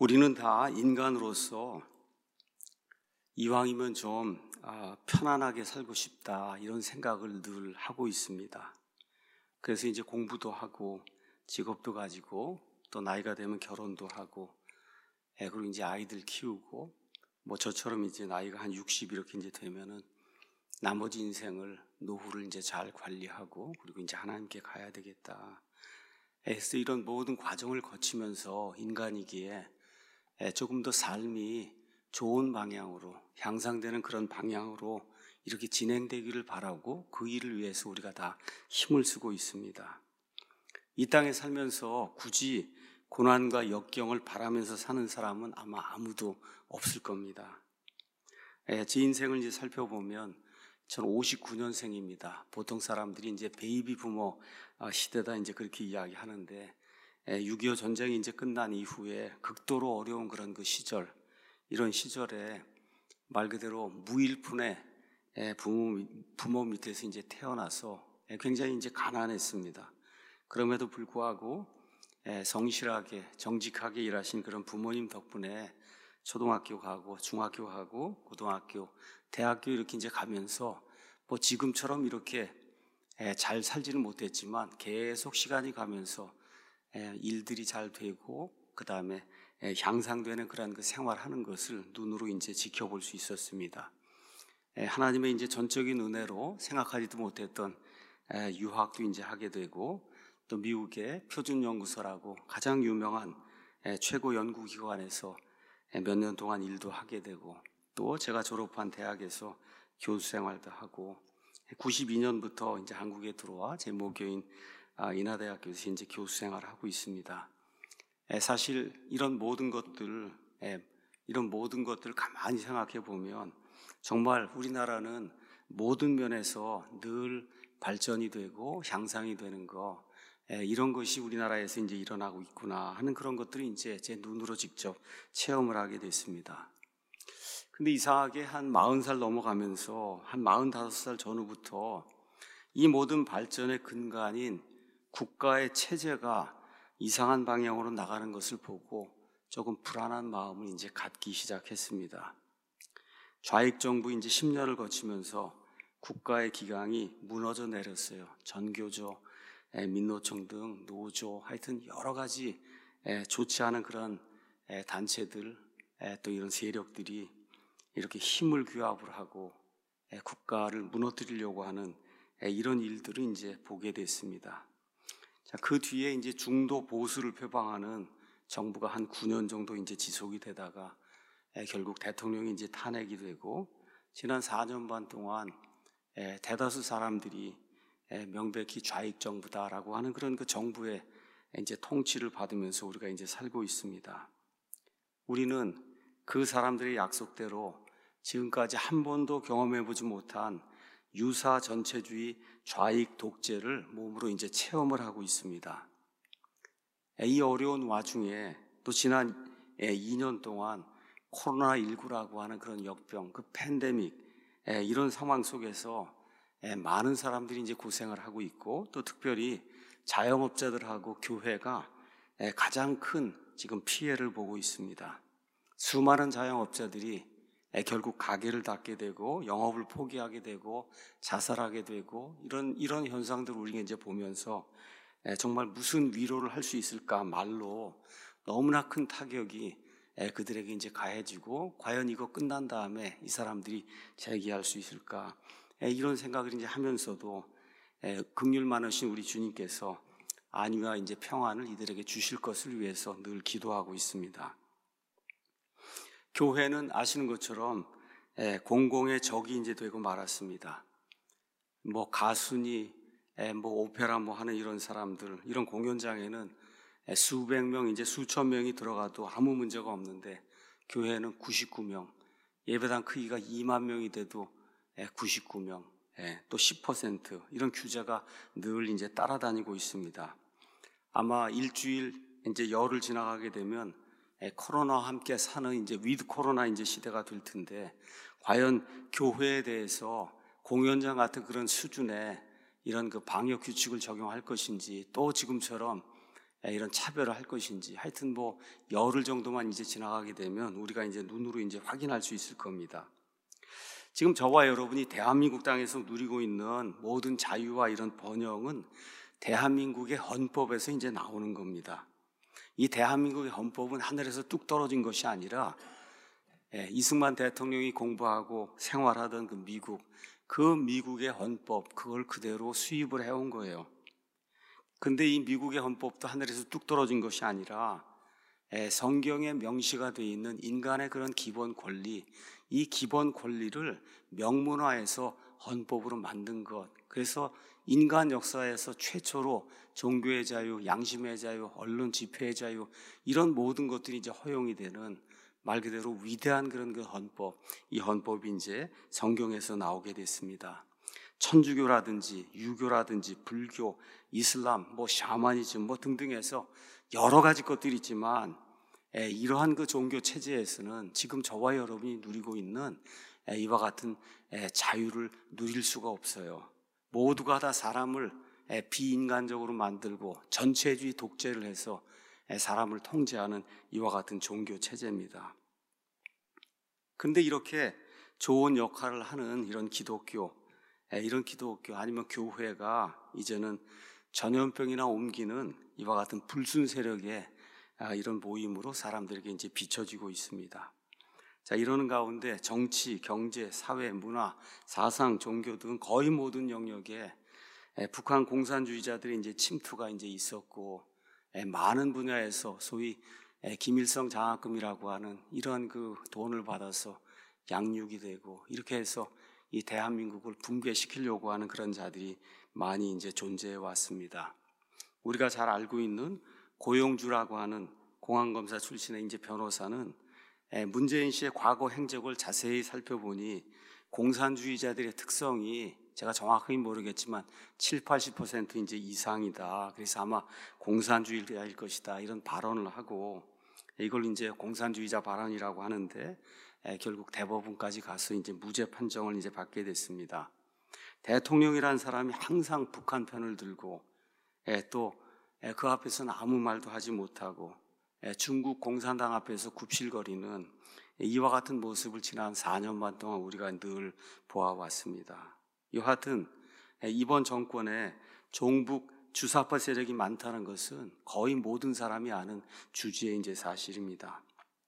우리는 다 인간으로서 이왕이면 좀 편안하게 살고 싶다 이런 생각을 늘 하고 있습니다. 그래서 이제 공부도 하고 직업도 가지고 또 나이가 되면 결혼도 하고 그리고 이제 아이들 키우고 뭐 저처럼 이제 나이가 한 60 이렇게 이제 되면은 나머지 인생을 노후를 이제 잘 관리하고 그리고 이제 하나님께 가야 되겠다. 그래서 이런 모든 과정을 거치면서 인간이기에 조금 더 삶이 좋은 방향으로 향상되는 그런 방향으로 이렇게 진행되기를 바라고 그 일을 위해서 우리가 다 힘을 쓰고 있습니다. 이 땅에 살면서 굳이 고난과 역경을 바라면서 사는 사람은 아마 아무도 없을 겁니다. 제 인생을 이제 살펴보면 저는 59년생입니다. 보통 사람들이 이제 베이비 부모 시대다 이제 그렇게 이야기하는데 6.25 전쟁이 이제 끝난 이후에 극도로 어려운 그런 그 시절, 이런 시절에 말 그대로 무일푼의 부모 밑에서 이제 태어나서 굉장히 이제 가난했습니다. 그럼에도 불구하고 성실하게 정직하게 일하신 그런 부모님 덕분에 초등학교 가고 중학교 가고 고등학교, 대학교 이렇게 이제 가면서 뭐 지금처럼 이렇게 잘 살지는 못했지만 계속 시간이 가면서 일들이 잘 되고 그 다음에 향상되는 그런 그 생활하는 것을 눈으로 이제 지켜볼 수 있었습니다. 하나님의 이제 전적인 은혜로 생각하지도 못했던 유학도 이제 하게 되고 또 미국의 표준연구소라고 가장 유명한 최고 연구기관에서 몇 년 동안 일도 하게 되고 또 제가 졸업한 대학에서 교수 생활도 하고 92년부터 이제 한국에 들어와 제 모교인 인하대학교에서 이제 교수 생활을 하고 있습니다. 사실 이런 모든 것들 가만히 생각해 보면 정말 우리나라는 모든 면에서 늘 발전이 되고 향상이 되는 거 이런 것이 우리나라에서 이제 일어나고 있구나 하는 그런 것들이 이제 제 눈으로 직접 체험을 하게 됐습니다. 근데 이상하게 한 40살 넘어가면서 한 45살 전후부터 이 모든 발전의 근간인 국가의 체제가 이상한 방향으로 나가는 것을 보고 조금 불안한 마음을 이제 갖기 시작했습니다. 좌익 정부 이제 10년을 거치면서 국가의 기강이 무너져 내렸어요. 전교조, 민노총 등 노조, 하여튼 여러 가지 좋지 않은 그런 단체들, 또 이런 세력들이 이렇게 힘을 규합을 하고 국가를 무너뜨리려고 하는 이런 일들을 이제 보게 됐습니다. 자, 그 뒤에 이제 중도 보수를 표방하는 정부가 한 9년 정도 이제 지속이 되다가 결국 대통령이 이제 탄핵이 되고 지난 4년 반 동안 대다수 사람들이 명백히 좌익 정부다라고 하는 그런 그 정부의 이제 통치를 받으면서 우리가 이제 살고 있습니다. 우리는 그 사람들의 약속대로 지금까지 한 번도 경험해보지 못한 유사 전체주의 좌익 독재를 몸으로 이제 체험을 하고 있습니다. 이 어려운 와중에 또 지난 2년 동안 코로나19라고 하는 그런 역병, 그 팬데믹, 이런 상황 속에서 많은 사람들이 이제 고생을 하고 있고 또 특별히 자영업자들하고 교회가 가장 큰 지금 피해를 보고 있습니다. 수많은 자영업자들이 결국 가게를 닫게 되고 영업을 포기하게 되고 자살하게 되고 이런 현상들을 우리가 이제 보면서 정말 무슨 위로를 할 수 있을까 말로 너무나 큰 타격이 그들에게 이제 가해지고 과연 이거 끝난 다음에 이 사람들이 재기할 수 있을까 이런 생각을 이제 하면서도 긍휼 많으신 우리 주님께서 안위와 이제 평안을 이들에게 주실 것을 위해서 늘 기도하고 있습니다. 교회는 아시는 것처럼 공공의 적이 이제 되고 말았습니다. 뭐 가수니 뭐 오페라 뭐 하는 이런 사람들, 이런 공연장에는 수백 명 이제 수천 명이 들어가도 아무 문제가 없는데 교회는 99명, 예배당 크기가 2만 명이 돼도 99명, 또 10% 이런 규제가 늘 이제 따라다니고 있습니다. 아마 일주일 이제 열흘 지나가게 되면 코로나와 함께 사는 이제 위드 코로나 이제 시대가 될 텐데 과연 교회에 대해서 공연장 같은 그런 수준의 이런 그 방역 규칙을 적용할 것인지 또 지금처럼 이런 차별을 할 것인지, 하여튼 뭐 열흘 정도만 이제 지나가게 되면 우리가 이제 눈으로 이제 확인할 수 있을 겁니다. 지금 저와 여러분이 대한민국 땅에서 누리고 있는 모든 자유와 이런 번영은 대한민국의 헌법에서 이제 나오는 겁니다. 이 대한민국의 헌법은 하늘에서 뚝 떨어진 것이 아니라 이승만 대통령이 공부하고 생활하던 그 미국의 헌법, 그걸 그대로 수입을 해온 거예요. 근데 이 미국의 헌법도 하늘에서 뚝 떨어진 것이 아니라 성경에 명시가 되어 있는 인간의 그런 기본 권리, 이 기본 권리를 명문화해서 헌법으로 만든 것. 그래서 인간 역사에서 최초로 종교의 자유, 양심의 자유, 언론 집회의 자유, 이런 모든 것들이 이제 허용이 되는 말 그대로 위대한 그런 그 헌법, 이 헌법이 이제 성경에서 나오게 됐습니다. 천주교라든지 유교라든지 불교, 이슬람, 샤머니즘 등등 해서 여러 가지 것들이 있지만 이러한 그 종교 체제에서는 지금 저와 여러분이 누리고 있는 이와 같은 자유를 누릴 수가 없어요. 모두가 다 사람을 비인간적으로 만들고 전체주의 독재를 해서 사람을 통제하는 이와 같은 종교 체제입니다. 그런데 이렇게 좋은 역할을 하는 이런 기독교 아니면 교회가 이제는 전염병이나 옮기는 이와 같은 불순 세력의 이런 모임으로 사람들에게 이제 비춰지고 있습니다. 자, 이러는 가운데 정치, 경제, 사회, 문화, 사상, 종교 등 거의 모든 영역에 북한 공산주의자들의 이제 침투가 이제 있었고, 많은 분야에서 소위 김일성 장학금이라고 하는 이런 그 돈을 받아서 양육이 되고, 이렇게 해서 이 대한민국을 붕괴시키려고 하는 그런 자들이 많이 이제 존재해 왔습니다. 우리가 잘 알고 있는 고용주라고 하는 공안검사 출신의 이제 변호사는 문재인 씨의 과거 행적을 자세히 살펴보니 공산주의자들의 특성이 제가 정확하게 모르겠지만 70~80% 이제 이상이다. 그래서 아마 공산주의자일 것이다. 이런 발언을 하고, 이걸 이제 공산주의자 발언이라고 하는데 결국 대법원까지 가서 이제 무죄 판정을 이제 받게 됐습니다. 대통령이라는 사람이 항상 북한 편을 들고 또 그 앞에서는 아무 말도 하지 못하고 중국 공산당 앞에서 굽실거리는 이와 같은 모습을 지난 4년만 동안 우리가 늘 보아왔습니다. 여하튼 이번 정권에 종북 주사파 세력이 많다는 것은 거의 모든 사람이 아는 주지의 이제 사실입니다.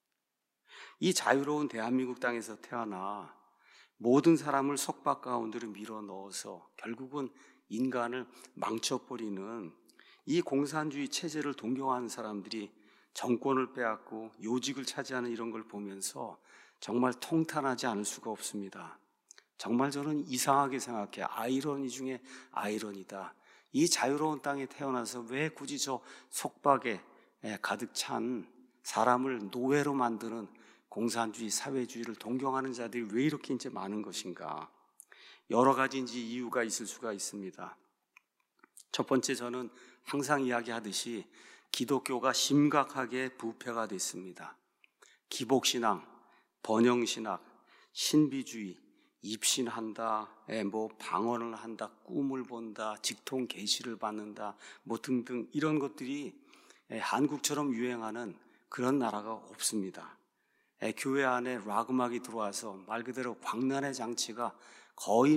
이 자유로운 대한민국 땅에서 태어나 모든 사람을 속박 가운데로 밀어 넣어서 결국은 인간을 망쳐버리는 이 공산주의 체제를 동경하는 사람들이 정권을 빼앗고 요직을 차지하는 이런 걸 보면서 정말 통탄하지 않을 수가 없습니다. 정말 저는 이상하게 생각해. 아이러니 중에 아이러니다. 이 자유로운 땅에 태어나서 왜 굳이 저 속박에 가득 찬 사람을 노예로 만드는 공산주의, 사회주의를 동경하는 자들이 왜 이렇게 이제 많은 것인가? 여러 가지 이제 이유가 있을 수가 있습니다. 첫 번째, 저는 항상 이야기하듯이 기독교가 심각하게 부패가 됐습니다. 기복신앙, 번영신학, 신비주의, 입신한다, 방언을 한다, 꿈을 본다, 직통 계시를 받는다, 등등 이런 것들이 한국처럼 유행하는 그런 나라가 없습니다. 교회 안에 락 음악이 들어와서 말 그대로 광란의 장치가 거의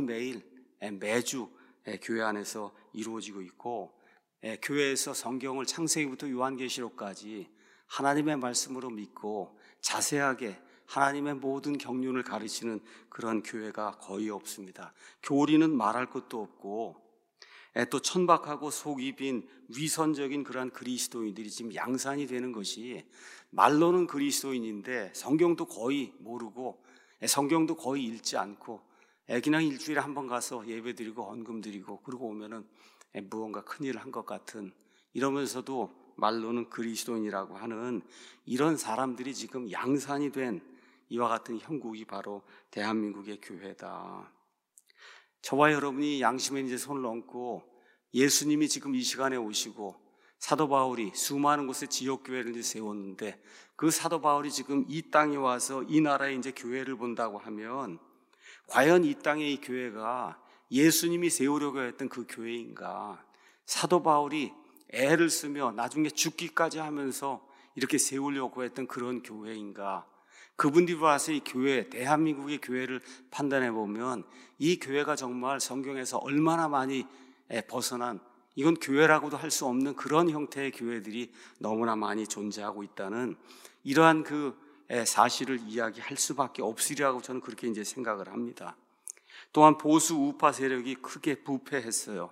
매주 교회 안에서 이루어지고 있고, 교회에서 성경을 창세기부터 요한계시록까지 하나님의 말씀으로 믿고 자세하게 하나님의 모든 경륜을 가르치는 그런 교회가 거의 없습니다. 교리는 말할 것도 없고, 또 천박하고 속이 빈 위선적인 그러한 그리스도인들이 지금 양산이 되는 것이, 말로는 그리스도인인데 성경도 거의 모르고 성경도 거의 읽지 않고 그냥 일주일에 한 번 가서 예배드리고 헌금드리고 그러고 오면은 무언가 큰일을 한 것 같은, 이러면서도 말로는 그리스도인이라고 하는 이런 사람들이 지금 양산이 된 이와 같은 형국이 바로 대한민국의 교회다. 저와 여러분이 양심에 이제 손을 얹고 예수님이 지금 이 시간에 오시고 사도 바울이 수많은 곳에 지역교회를 이제 세웠는데, 그 사도 바울이 지금 이 땅에 와서 이 나라에 이제 교회를 본다고 하면 과연 이 땅의 이 교회가 예수님이 세우려고 했던 그 교회인가? 사도 바울이 애를 쓰며 나중에 죽기까지 하면서 이렇게 세우려고 했던 그런 교회인가? 그분들이 와서 이 교회, 대한민국의 교회를 판단해 보면 이 교회가 정말 성경에서 얼마나 많이 벗어난, 이건 교회라고도 할 수 없는 그런 형태의 교회들이 너무나 많이 존재하고 있다는 이러한 그 사실을 이야기할 수밖에 없으리라고 저는 그렇게 이제 생각을 합니다. 또한 보수 우파 세력이 크게 부패했어요.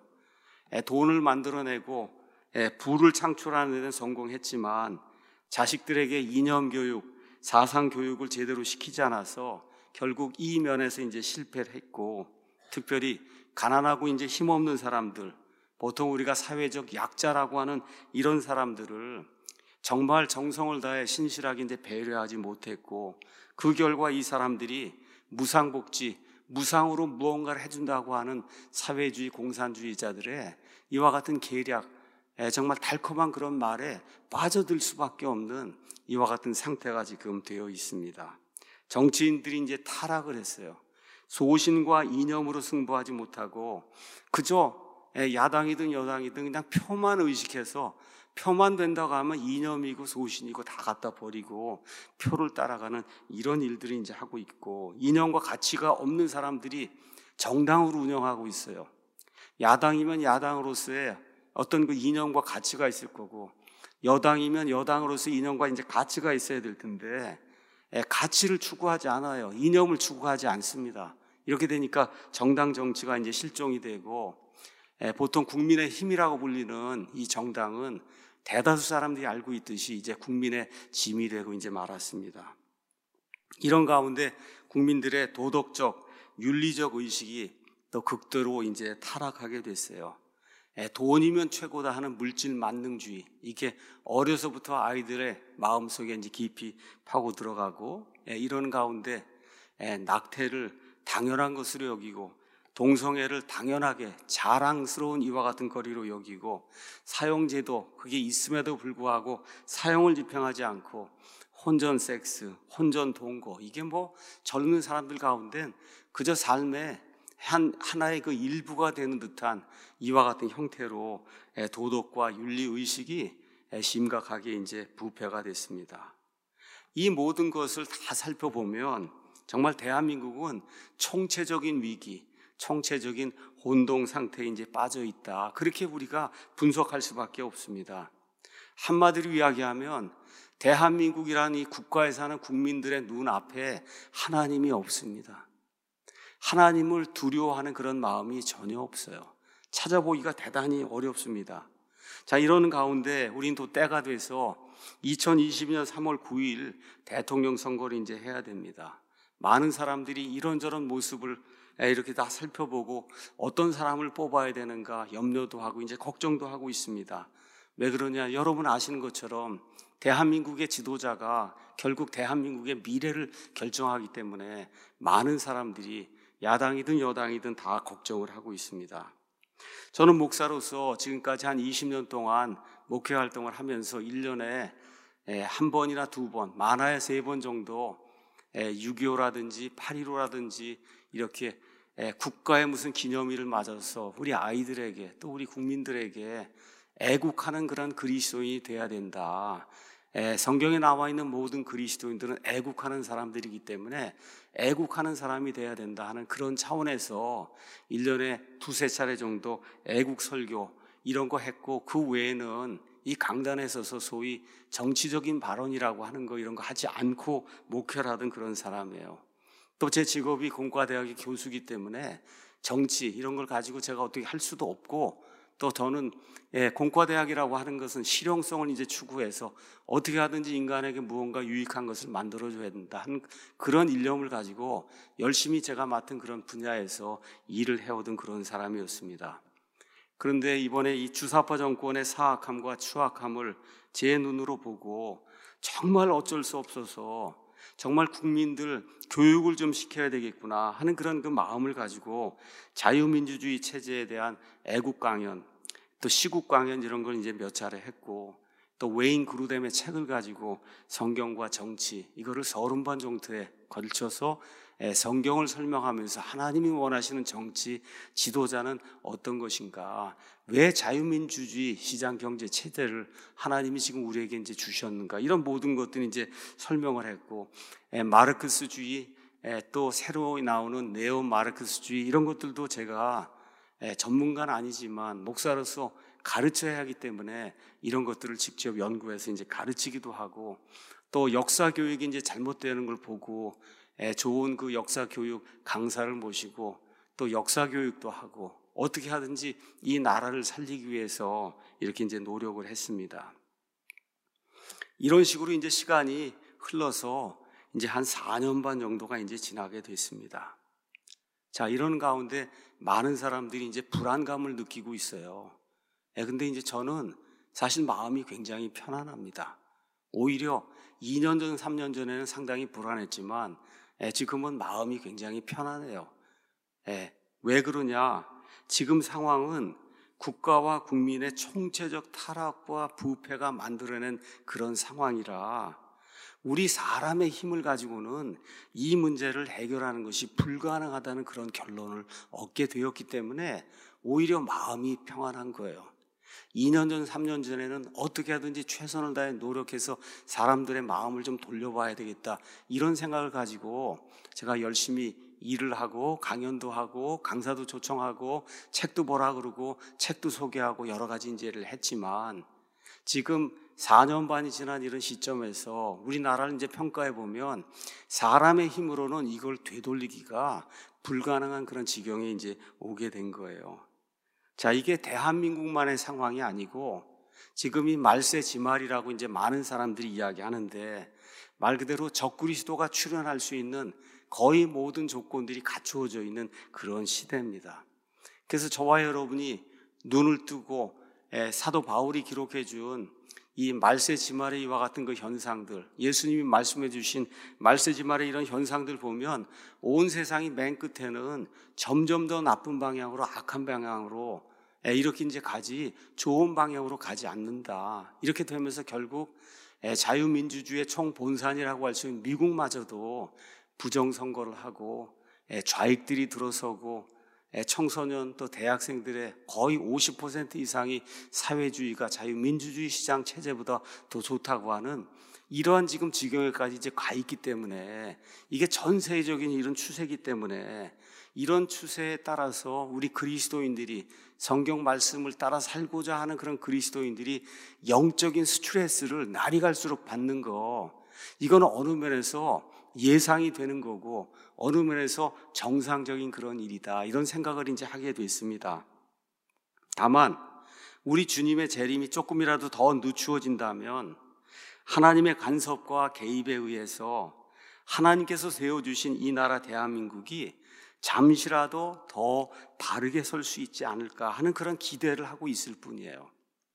돈을 만들어내고 부를 창출하는 데는 성공했지만 자식들에게 이념 교육, 사상 교육을 제대로 시키지 않아서 결국 이 면에서 이제 실패를 했고, 특별히 가난하고 이제 힘없는 사람들, 보통 우리가 사회적 약자라고 하는 이런 사람들을 정말 정성을 다해 신실하게 이제 배려하지 못했고, 그 결과 이 사람들이 무상복지, 무상으로 무언가를 해준다고 하는 사회주의 공산주의자들의 이와 같은 계략, 정말 달콤한 그런 말에 빠져들 수밖에 없는 이와 같은 상태가 지금 되어 있습니다. 정치인들이 이제 타락을 했어요. 소신과 이념으로 승부하지 못하고 그저 야당이든 여당이든 그냥 표만 의식해서 표만 된다고 하면 이념이고 소신이고 다 갖다 버리고 표를 따라가는 이런 일들이 이제 하고 있고, 이념과 가치가 없는 사람들이 정당으로 운영하고 있어요. 야당이면 야당으로서의 어떤 그 이념과 가치가 있을 거고, 여당이면 여당으로서 이념과 이제 가치가 있어야 될 텐데 가치를 추구하지 않아요. 이념을 추구하지 않습니다. 이렇게 되니까 정당 정치가 이제 실종이 되고, 보통 국민의 힘이라고 불리는 이 정당은 대다수 사람들이 알고 있듯이 이제 국민의 짐이 되고 이제 말았습니다. 이런 가운데 국민들의 도덕적, 윤리적 의식이 또 극도로 이제 타락하게 됐어요. 돈이면 최고다 하는 물질 만능주의, 이게 어려서부터 아이들의 마음속에 이제 깊이 파고 들어가고, 이런 가운데 낙태를 당연한 것으로 여기고, 동성애를 당연하게 자랑스러운 이와 같은 거리로 여기고, 사형제도 그게 있음에도 불구하고 사형을 집행하지 않고 혼전 섹스, 혼전 동거, 이게 뭐 젊은 사람들 가운데 그저 삶의 하나의 그 일부가 되는 듯한 이와 같은 형태로 도덕과 윤리의식이 심각하게 이제 부패가 됐습니다. 이 모든 것을 다 살펴보면 정말 대한민국은 총체적인 위기, 총체적인 혼동 상태에 이제 빠져 있다, 그렇게 우리가 분석할 수밖에 없습니다. 한마디로 이야기하면 대한민국이라는 이 국가에 사는 국민들의 눈앞에 하나님이 없습니다. 하나님을 두려워하는 그런 마음이 전혀 없어요. 찾아보기가 대단히 어렵습니다. 자, 이러는 가운데 우린 또 때가 돼서 2022년 3월 9일 대통령 선거를 이제 해야 됩니다. 많은 사람들이 이런저런 모습을 이렇게 다 살펴보고 어떤 사람을 뽑아야 되는가 염려도 하고 이제 걱정도 하고 있습니다. 왜 그러냐? 여러분 아시는 것처럼 대한민국의 지도자가 결국 대한민국의 미래를 결정하기 때문에 많은 사람들이 야당이든 여당이든 다 걱정을 하고 있습니다. 저는 목사로서 지금까지 한 20년 동안 목회 활동을 하면서 1년에 한 번이나 두 번, 많아야 3번 정도 6.25라든지 8.15라든지 이렇게 국가의 무슨 기념일을 맞아서 우리 아이들에게 또 우리 국민들에게 애국하는 그런 그리스도인이 돼야 된다. 성경에 나와 있는 모든 그리스도인들은 애국하는 사람들이기 때문에 애국하는 사람이 돼야 된다 하는 그런 차원에서 1년에 2-3차례 정도 애국 설교 이런 거 했고, 그 외에는 이 강단에 서서 소위 정치적인 발언이라고 하는 거 이런 거 하지 않고 목회를 하던 그런 사람이에요. 또 제 직업이 공과대학의 교수이기 때문에 정치 이런 걸 가지고 제가 어떻게 할 수도 없고, 또 저는 공과대학이라고 하는 것은 실용성을 이제 추구해서 어떻게 하든지 인간에게 무언가 유익한 것을 만들어줘야 된다 하는 그런 일념을 가지고 열심히 제가 맡은 그런 분야에서 일을 해오던 그런 사람이었습니다. 그런데 이번에 이 주사파 정권의 사악함과 추악함을 제 눈으로 보고 정말 어쩔 수 없어서 정말 국민들 교육을 좀 시켜야 되겠구나 하는 그런 그 마음을 가지고 자유민주주의 체제에 대한 애국 강연, 또 시국 강연 이런 걸 이제 몇 차례 했고, 또 웨인 그루뎀의 책을 가지고 성경과 정치 이거를 30번 정도에 걸쳐서 성경을 설명하면서 하나님이 원하시는 정치 지도자는 어떤 것인가? 왜 자유민주주의 시장 경제 체제를 하나님이 지금 우리에게 이제 주셨는가? 이런 모든 것들이 이제 설명을 했고, 마르크스주의, 또 새로 나오는 네오 마르크스주의 이런 것들도 제가 전문가는 아니지만 목사로서 가르쳐야 하기 때문에 이런 것들을 직접 연구해서 이제 가르치기도 하고, 또 역사 교육이 이제 잘못되는 걸 보고 좋은 그 역사 교육 강사를 모시고 또 역사 교육도 하고 어떻게 하든지 이 나라를 살리기 위해서 이렇게 이제 노력을 했습니다. 이런 식으로 이제 시간이 흘러서 이제 한 4년 반 정도가 이제 지나게 됐습니다. 자, 이런 가운데 많은 사람들이 이제 불안감을 느끼고 있어요. 근데 이제 저는 사실 마음이 굉장히 편안합니다. 오히려 2년 전, 3년 전에는 상당히 불안했지만 지금은 마음이 굉장히 편안해요. 왜 그러냐? 지금 상황은 국가와 국민의 총체적 타락과 부패가 만들어낸 그런 상황이라 우리 사람의 힘을 가지고는 이 문제를 해결하는 것이 불가능하다는 그런 결론을 얻게 되었기 때문에 오히려 마음이 평안한 거예요. 2년 전, 3년 전에는 어떻게 하든지 최선을 다해 노력해서 사람들의 마음을 좀 돌려봐야 되겠다, 이런 생각을 가지고 제가 열심히 일을 하고 강연도 하고 강사도 초청하고 책도 보라 그러고 책도 소개하고 여러 가지 이제를 했지만, 지금 4년 반이 지난 이런 시점에서 우리나라를 이제 평가해 보면 사람의 힘으로는 이걸 되돌리기가 불가능한 그런 지경에 이제 오게 된 거예요. 자, 이게 대한민국만의 상황이 아니고 지금 이 말세지말이라고 이제 많은 사람들이 이야기하는데, 말 그대로 적그리스도가 출현할 수 있는 거의 모든 조건들이 갖추어져 있는 그런 시대입니다. 그래서 저와 여러분이 눈을 뜨고 사도 바울이 기록해 준 이 말세지말의 이와 같은 그 현상들, 예수님이 말씀해 주신 말세지말의 이런 현상들 보면 온 세상이 맨 끝에는 점점 더 나쁜 방향으로, 악한 방향으로 이렇게 이제 가지, 좋은 방향으로 가지 않는다. 이렇게 되면서 결국 자유민주주의의 총본산이라고 할 수 있는 미국마저도 부정선거를 하고 좌익들이 들어서고 청소년 또 대학생들의 거의 50% 이상이 사회주의가 자유민주주의 시장 체제보다 더 좋다고 하는 이러한 지금 지경에까지 이제 가 있기 때문에, 이게 전 세계적인 이런 추세이기 때문에 이런 추세에 따라서 우리 그리스도인들이, 성경 말씀을 따라 살고자 하는 그런 그리스도인들이 영적인 스트레스를 날이 갈수록 받는 거, 이거는 어느 면에서 예상이 되는 거고 어느 면에서 정상적인 그런 일이다, 이런 생각을 이제 하게 됐습니다. 다만 우리 주님의 재림이 조금이라도 더 늦추어진다면 하나님의 간섭과 개입에 의해서 하나님께서 세워주신 이 나라 대한민국이 잠시라도 더 바르게 설 수 있지 않을까 하는 그런 기대를 하고 있을 뿐이에요.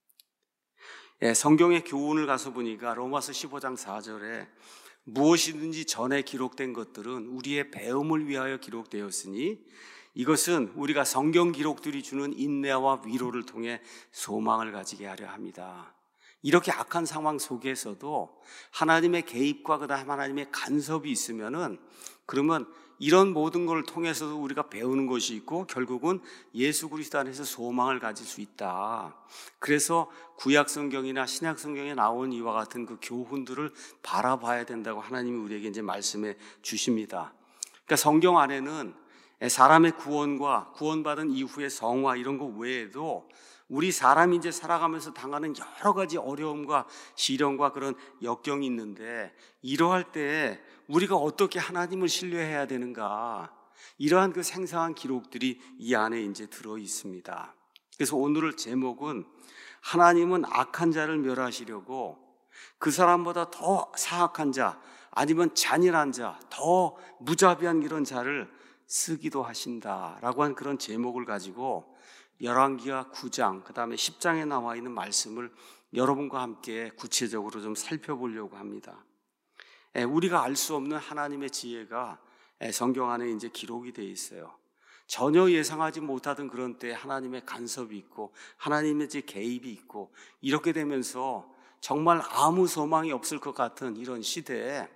성경의 교훈을 가서 보니까 로마서 15장 4절에 무엇이든지 전에 기록된 것들은 우리의 배움을 위하여 기록되었으니 이것은 우리가 성경 기록들이 주는 인내와 위로를 통해 소망을 가지게 하려 합니다. 이렇게 악한 상황 속에서도 하나님의 개입과 그다음 하나님의 간섭이 있으면은, 그러면 이런 모든 걸 통해서도 우리가 배우는 것이 있고 결국은 예수 그리스도 안에서 소망을 가질 수 있다. 그래서 구약 성경이나 신약 성경에 나온 이와 같은 그 교훈들을 바라봐야 된다고 하나님이 우리에게 이제 말씀해 주십니다. 그러니까 성경 안에는 사람의 구원과 구원받은 이후의 성화 이런 거 외에도 우리 사람이 이제 살아가면서 당하는 여러 가지 어려움과 시련과 그런 역경이 있는데, 이러할 때 우리가 어떻게 하나님을 신뢰해야 되는가, 이러한 그 생생한 기록들이 이 안에 이제 들어 있습니다. 그래서 오늘 제목은 하나님은 악한 자를 멸하시려고 그 사람보다 더 사악한 자, 아니면 잔인한 자, 더 무자비한 이런 자를 쓰기도 하신다라고 한 그런 제목을 가지고 열왕기하 9장 그 다음에 10장에 나와 있는 말씀을 여러분과 함께 구체적으로 좀 살펴보려고 합니다. 우리가 알 수 없는 하나님의 지혜가 성경 안에 이제 기록이 되어 있어요. 전혀 예상하지 못하던 그런 때 하나님의 간섭이 있고 하나님의 이제 개입이 있고, 이렇게 되면서 정말 아무 소망이 없을 것 같은 이런 시대에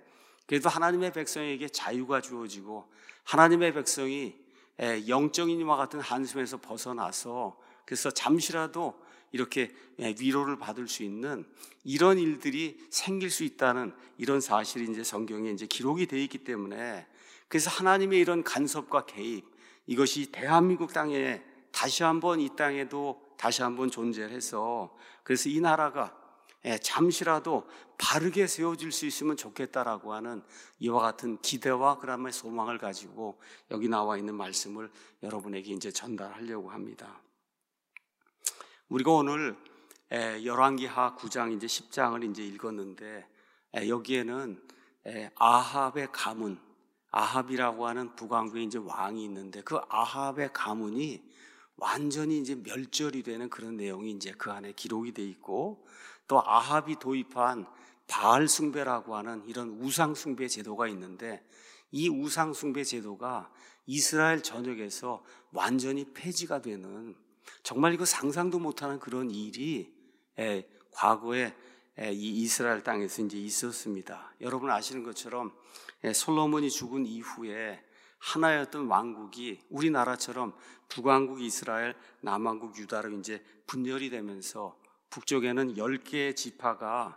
그래도 하나님의 백성에게 자유가 주어지고 하나님의 백성이 영적인 이와 같은 한숨에서 벗어나서 그래서 잠시라도 이렇게 위로를 받을 수 있는 이런 일들이 생길 수 있다는 이런 사실이 이제 성경에 이제 기록이 되어 있기 때문에, 그래서 하나님의 이런 간섭과 개입, 이것이 대한민국 땅에 다시 한번 이 땅에도 다시 한번 존재해서 그래서 이 나라가 잠시라도 바르게 세워질 수 있으면 좋겠다라고 하는 이와 같은 기대와 그다음에 소망을 가지고 여기 나와 있는 말씀을 여러분에게 이제 전달하려고 합니다. 우리가 오늘 열왕기하 9장 이제 10장을 이제 읽었는데 여기에는 아합의 가문, 아합이라고 하는 북왕국의 이제 왕이 있는데 그 아합의 가문이 완전히 이제 멸절이 되는 그런 내용이 이제 그 안에 기록이 돼 있고, 또 아합이 도입한 바알 숭배라고 하는 이런 우상 숭배 제도가 있는데 이 우상 숭배 제도가 이스라엘 전역에서 완전히 폐지가 되는, 정말 이거 상상도 못하는 그런 일이 과거에 이 이스라엘 땅에서 이제 있었습니다. 여러분 아시는 것처럼 솔로몬이 죽은 이후에 하나였던 왕국이 우리나라처럼 북왕국 이스라엘, 남왕국 유다로 이제 분열이 되면서 북쪽에는 10개의 지파가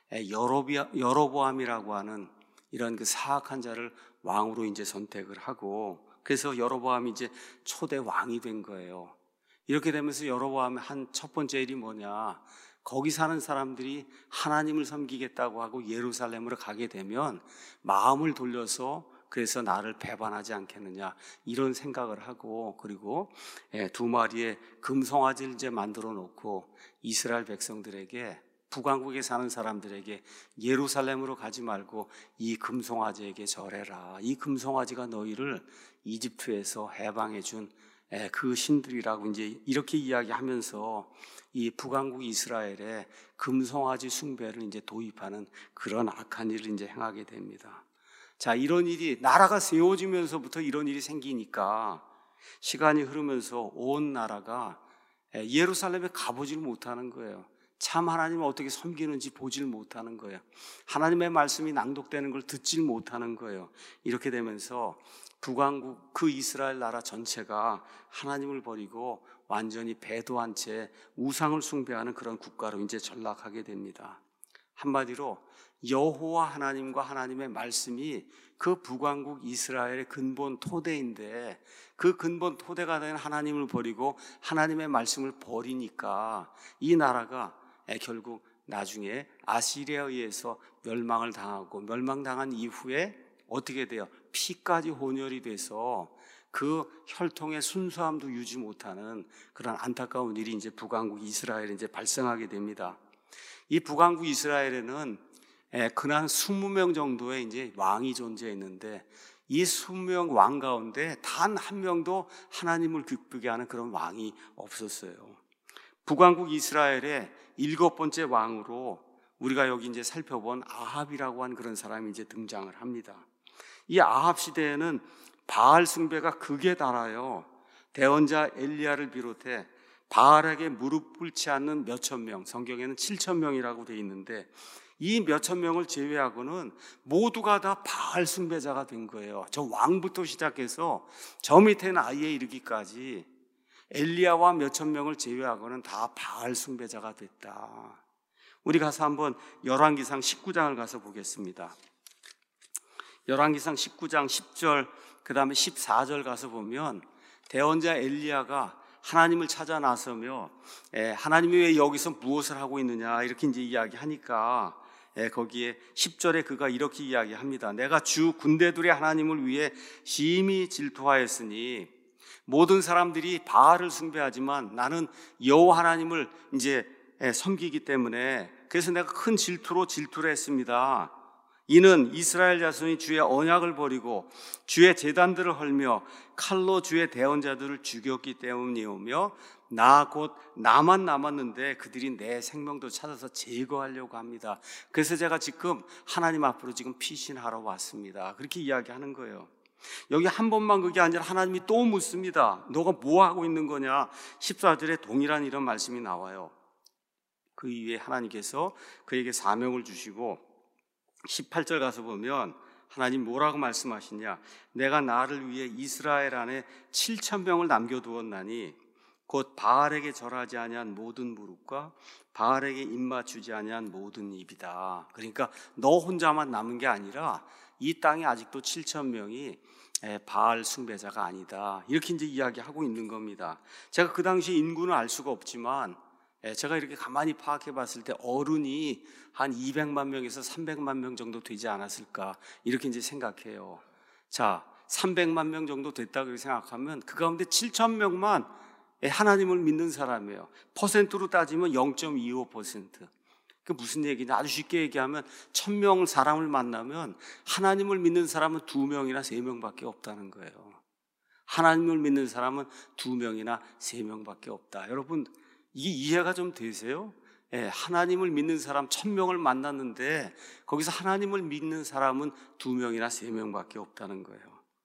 여로보암이라고 하는 이런 그 사악한 자를 왕으로 이제 선택을 하고, 그래서 여로보암이 이제 초대 왕이 된 거예요. 이렇게 되면서 여로보암의 한 첫 번째 일이 뭐냐, 거기 사는 사람들이 하나님을 섬기겠다고 하고 예루살렘으로 가게 되면 마음을 돌려서 그래서 나를 배반하지 않겠느냐 이런 생각을 하고, 그리고 2마리의 금송아지를 이제 만들어 놓고 이스라엘 백성들에게, 북왕국에 사는 사람들에게 예루살렘으로 가지 말고 이 금송아지에게 절해라. 이 금송아지가 너희를 이집트에서 해방해 준 그 신들이라고 이제 이렇게 이야기하면서 이 북왕국 이스라엘에 금송아지 숭배를 이제 도입하는 그런 악한 일을 이제 행하게 됩니다. 자, 이런 일이 나라가 세워지면서부터 이런 일이 생기니까 시간이 흐르면서 온 나라가 예루살렘에 가보질 못하는 거예요. 참 하나님을 어떻게 섬기는지 보질 못하는 거예요. 하나님의 말씀이 낭독되는 걸 듣질 못하는 거예요. 이렇게 되면서 북왕국 그 이스라엘 나라 전체가 하나님을 버리고 완전히 배도한 채 우상을 숭배하는 그런 국가로 이제 전락하게 됩니다. 한마디로 여호와 하나님과 하나님의 말씀이 그 북왕국 이스라엘의 근본 토대인데 그 근본 토대가 된 하나님을 버리고 하나님의 말씀을 버리니까 이 나라가 결국 나중에 아시리아에 의해서 멸망을 당하고, 멸망당한 이후에 어떻게 돼요? 피까지 혼혈이 돼서 그 혈통의 순수함도 유지 못하는 그런 안타까운 일이 이제 북왕국 이스라엘에 이제 발생하게 됩니다. 이 북왕국 이스라엘에는 근한 20명 정도의 이제 왕이 존재했는데 이 20명 왕 가운데 단 한 명도 하나님을 기쁘게 하는 그런 왕이 없었어요. 북왕국 이스라엘의 7번째 왕으로 우리가 여기 이제 살펴본 아합이라고 하는 그런 사람이 이제 등장을 합니다. 이 아합 시대에는 바알 숭배가 극에 달하여 대언자 엘리야를 비롯해 바알에게 무릎 꿇지 않는 몇천 명, 성경에는 7천 명이라고 되어 있는데 이 몇천 명을 제외하고는 모두가 다 바알 숭배자가 된 거예요. 저 왕부터 시작해서 저 밑에는 아이에 이르기까지 엘리야와 몇천 명을 제외하고는 다 바알 숭배자가 됐다. 우리 가서 한번 열왕기상 19장을 가서 보겠습니다. 열왕기상 19장 10절 그 다음에 14절 가서 보면 대언자 엘리야가 하나님을 찾아 나서며 하나님이 왜 여기서 무엇을 하고 있느냐 이렇게 이제 이야기하니까 거기에 10절에 그가 이렇게 이야기합니다. 내가 주 군대들의 하나님을 위해 심히 질투하였으니 모든 사람들이 바알을 숭배하지만 나는 여호와 하나님을 이제 섬기기 때문에 그래서 내가 큰 질투를 했습니다. 이는 이스라엘 자손이 주의 언약을 버리고 주의 제단들을 헐며 칼로 주의 대언자들을 죽였기 때문이오며 나 곧 나만 남았는데 그들이 내 생명도 찾아서 제거하려고 합니다. 그래서 제가 지금 하나님 앞으로 지금 피신하러 왔습니다. 그렇게 이야기하는 거예요. 여기 한 번만 그게 아니라 하나님이 또 묻습니다. 너가 뭐 하고 있는 거냐? 14절에 동일한 이런 말씀이 나와요. 그 이후에 하나님께서 그에게 사명을 주시고 18절 가서 보면 하나님 뭐라고 말씀하시냐? 내가 나를 위해 이스라엘 안에 7,000명을 남겨두었나니 곧 바알에게 절하지 아니한 모든 무릎과 바알에게 입맞추지 아니한 모든 입이다. 그러니까 너 혼자만 남은 게 아니라 이 땅에 아직도 7,000명이 바알 숭배자가 아니다. 이렇게 이제 이야기하고 있는 겁니다. 제가 그 당시 인구는 알 수가 없지만 제가 이렇게 가만히 파악해 봤을 때 어른이 한 200만 명에서 300만 명 정도 되지 않았을까 이렇게 이제 생각해요. 자, 300만 명 정도 됐다고 생각하면 그 가운데 7,000명만 하나님을 믿는 사람이에요. 퍼센트로 따지면 0.25%. 그 무슨 얘기냐? 아주 쉽게 얘기하면 1,000명 사람을 만나면 하나님을 믿는 사람은 2명이나 3명밖에 없다는 거예요. 하나님을 믿는 사람은 2명이나 3명밖에 없다. 여러분, 이게 이해가 좀 되세요? 하나님을 믿는 사람 1,000명을 만났는데 거기서 하나님을 믿는 사람은 2명이나 3명밖에 없다는 거예요.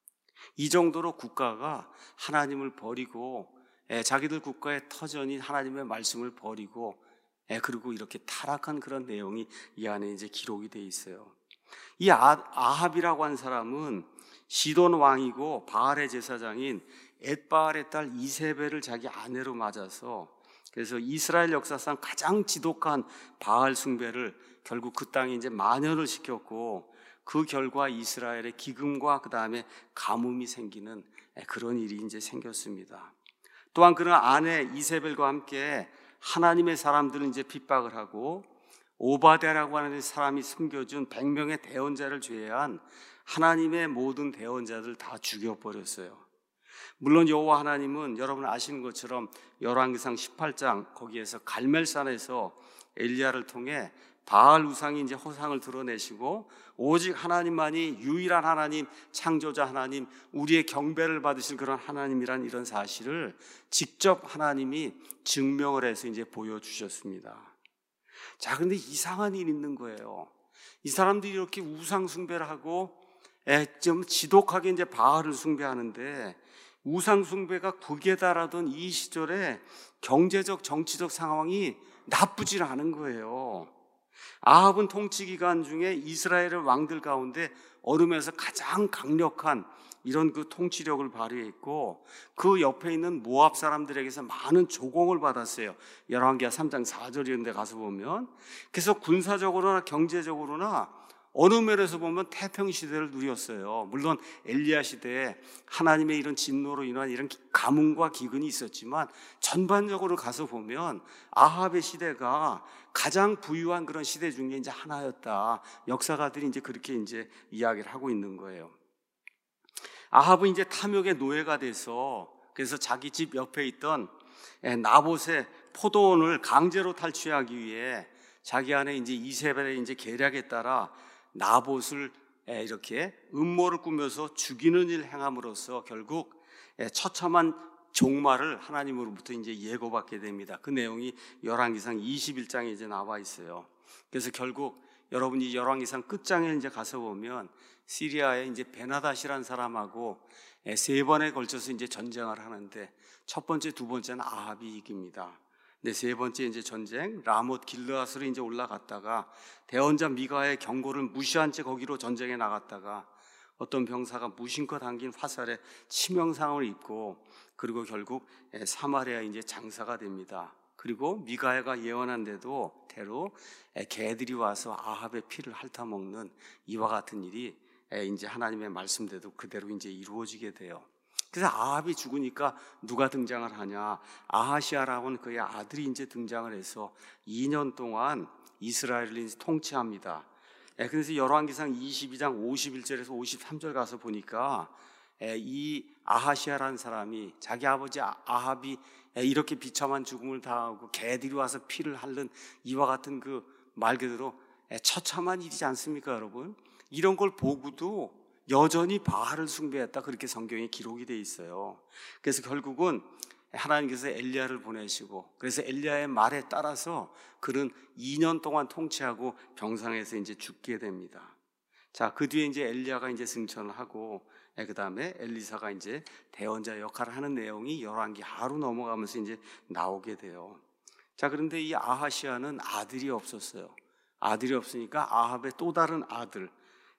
이 정도로 국가가 하나님을 버리고 자기들 국가의 터전인 하나님의 말씀을 버리고 그리고 이렇게 타락한 그런 내용이 이 안에 이제 기록이 돼 있어요. 이 아합이라고 한 사람은 시돈 왕이고 바알의 제사장인 엣바알의 딸 이세벨을 자기 아내로 맞아서 그래서 이스라엘 역사상 가장 지독한 바알 숭배를 결국 그 땅에 이제 만연을 시켰고 그 결과 이스라엘의 기근과 그 다음에 가뭄이 생기는 그런 일이 이제 생겼습니다. 또한 그런 아내 이세벨과 함께 하나님의 사람들은 이제 핍박을 하고 오바댜라고 하는 사람이 숨겨준 100명의 대언자를 제외한 하나님의 모든 대언자들 다 죽여버렸어요. 물론 여호와 하나님은 여러분 아시는 것처럼 열왕기상 18장 거기에서 갈멜산에서 엘리야를 통해 바알 우상이 이제 허상을 드러내시고 오직 하나님만이 유일한 하나님, 창조자 하나님, 우리의 경배를 받으실 그런 하나님이란 이런 사실을 직접 하나님이 증명을 해서 이제 보여주셨습니다. 자, 근데 이상한 일이 있는 거예요. 이 사람들이 이렇게 우상 숭배를 하고 좀 지독하게 이제 바알을 숭배하는데 우상 숭배가 극에 달하던 이 시절에 경제적, 정치적 상황이 나쁘질 않은 거예요. 아합은 통치 기간 중에 이스라엘의 왕들 가운데 어둠에서 가장 강력한 이런 그 통치력을 발휘했고 그 옆에 있는 모압 사람들에게서 많은 조공을 받았어요. 열왕기하 3장 4절 이런 데 가서 보면 그래서 군사적으로나 경제적으로나 어느 면에서 보면 태평 시대를 누렸어요. 물론 엘리야 시대에 하나님의 이런 진노로 인한 이런 가뭄과 기근이 있었지만 전반적으로 가서 보면 아합의 시대가 가장 부유한 그런 시대 중에 이제 하나였다. 역사가들이 이제 그렇게 이제 이야기를 하고 있는 거예요. 아합은 이제 탐욕의 노예가 돼서 그래서 자기 집 옆에 있던 나봇의 포도원을 강제로 탈취하기 위해 자기 안에 이제 이세벨의 이제 계략에 따라 나봇을 이렇게 음모를 꾸며서 죽이는 일을 행함으로써 결국 처참한 종말을 하나님으로부터 이제 예고받게 됩니다. 그 내용이 열왕기상 21장에 이제 나와 있어요. 그래서 결국 여러분이 열왕기상 끝장에 이제 가서 보면 시리아에 이제 베나닷이라는 사람하고 3번에 걸쳐서 이제 전쟁을 하는데 첫 번째, 두 번째는 아합이 이깁니다. 근데 세 번째 이제 전쟁 라못 길르앗으로 이제 올라갔다가 대언자 미가의 경고를 무시한 채 거기로 전쟁에 나갔다가 어떤 병사가 무심코 당긴 화살에 치명상을 입고 그리고 결국 사마리아에 이제 장사가 됩니다. 그리고 미가야가 예언한 대로 개들이 와서 아합의 피를 핥아먹는 이와 같은 일이 이제 하나님의 말씀대로 그대로 이제 이루어지게 돼요. 그래서 아합이 죽으니까 누가 등장을 하냐? 아하시아라고는 그의 아들이 이제 등장을 해서 2년 동안 이스라엘을 이제 통치합니다. 그래서 열왕기상 22장 51절에서 53절 가서 보니까 이 아하시아라는 사람이 자기 아버지 아합이 이렇게 비참한 죽음을 당하고 개들이 와서 피를 핥는 이와 같은 그 말 그대로 처참한 일이지 않습니까, 여러분? 이런 걸 보고도 여전히 바알을 숭배했다 그렇게 성경에 기록이 돼 있어요. 그래서 결국은 하나님께서 엘리야를 보내시고 그래서 엘리야의 말에 따라서 그는 2년 동안 통치하고 병상에서 이제 죽게 됩니다. 자, 그 뒤에 이제 엘리야가 이제 승천을 하고 그 다음에 엘리사가 이제 대언자 역할을 하는 내용이 열왕기하로 넘어가면서 이제 나오게 돼요. 자, 그런데 이 아하시아는 아들이 없었어요. 아들이 없으니까 아합의 또 다른 아들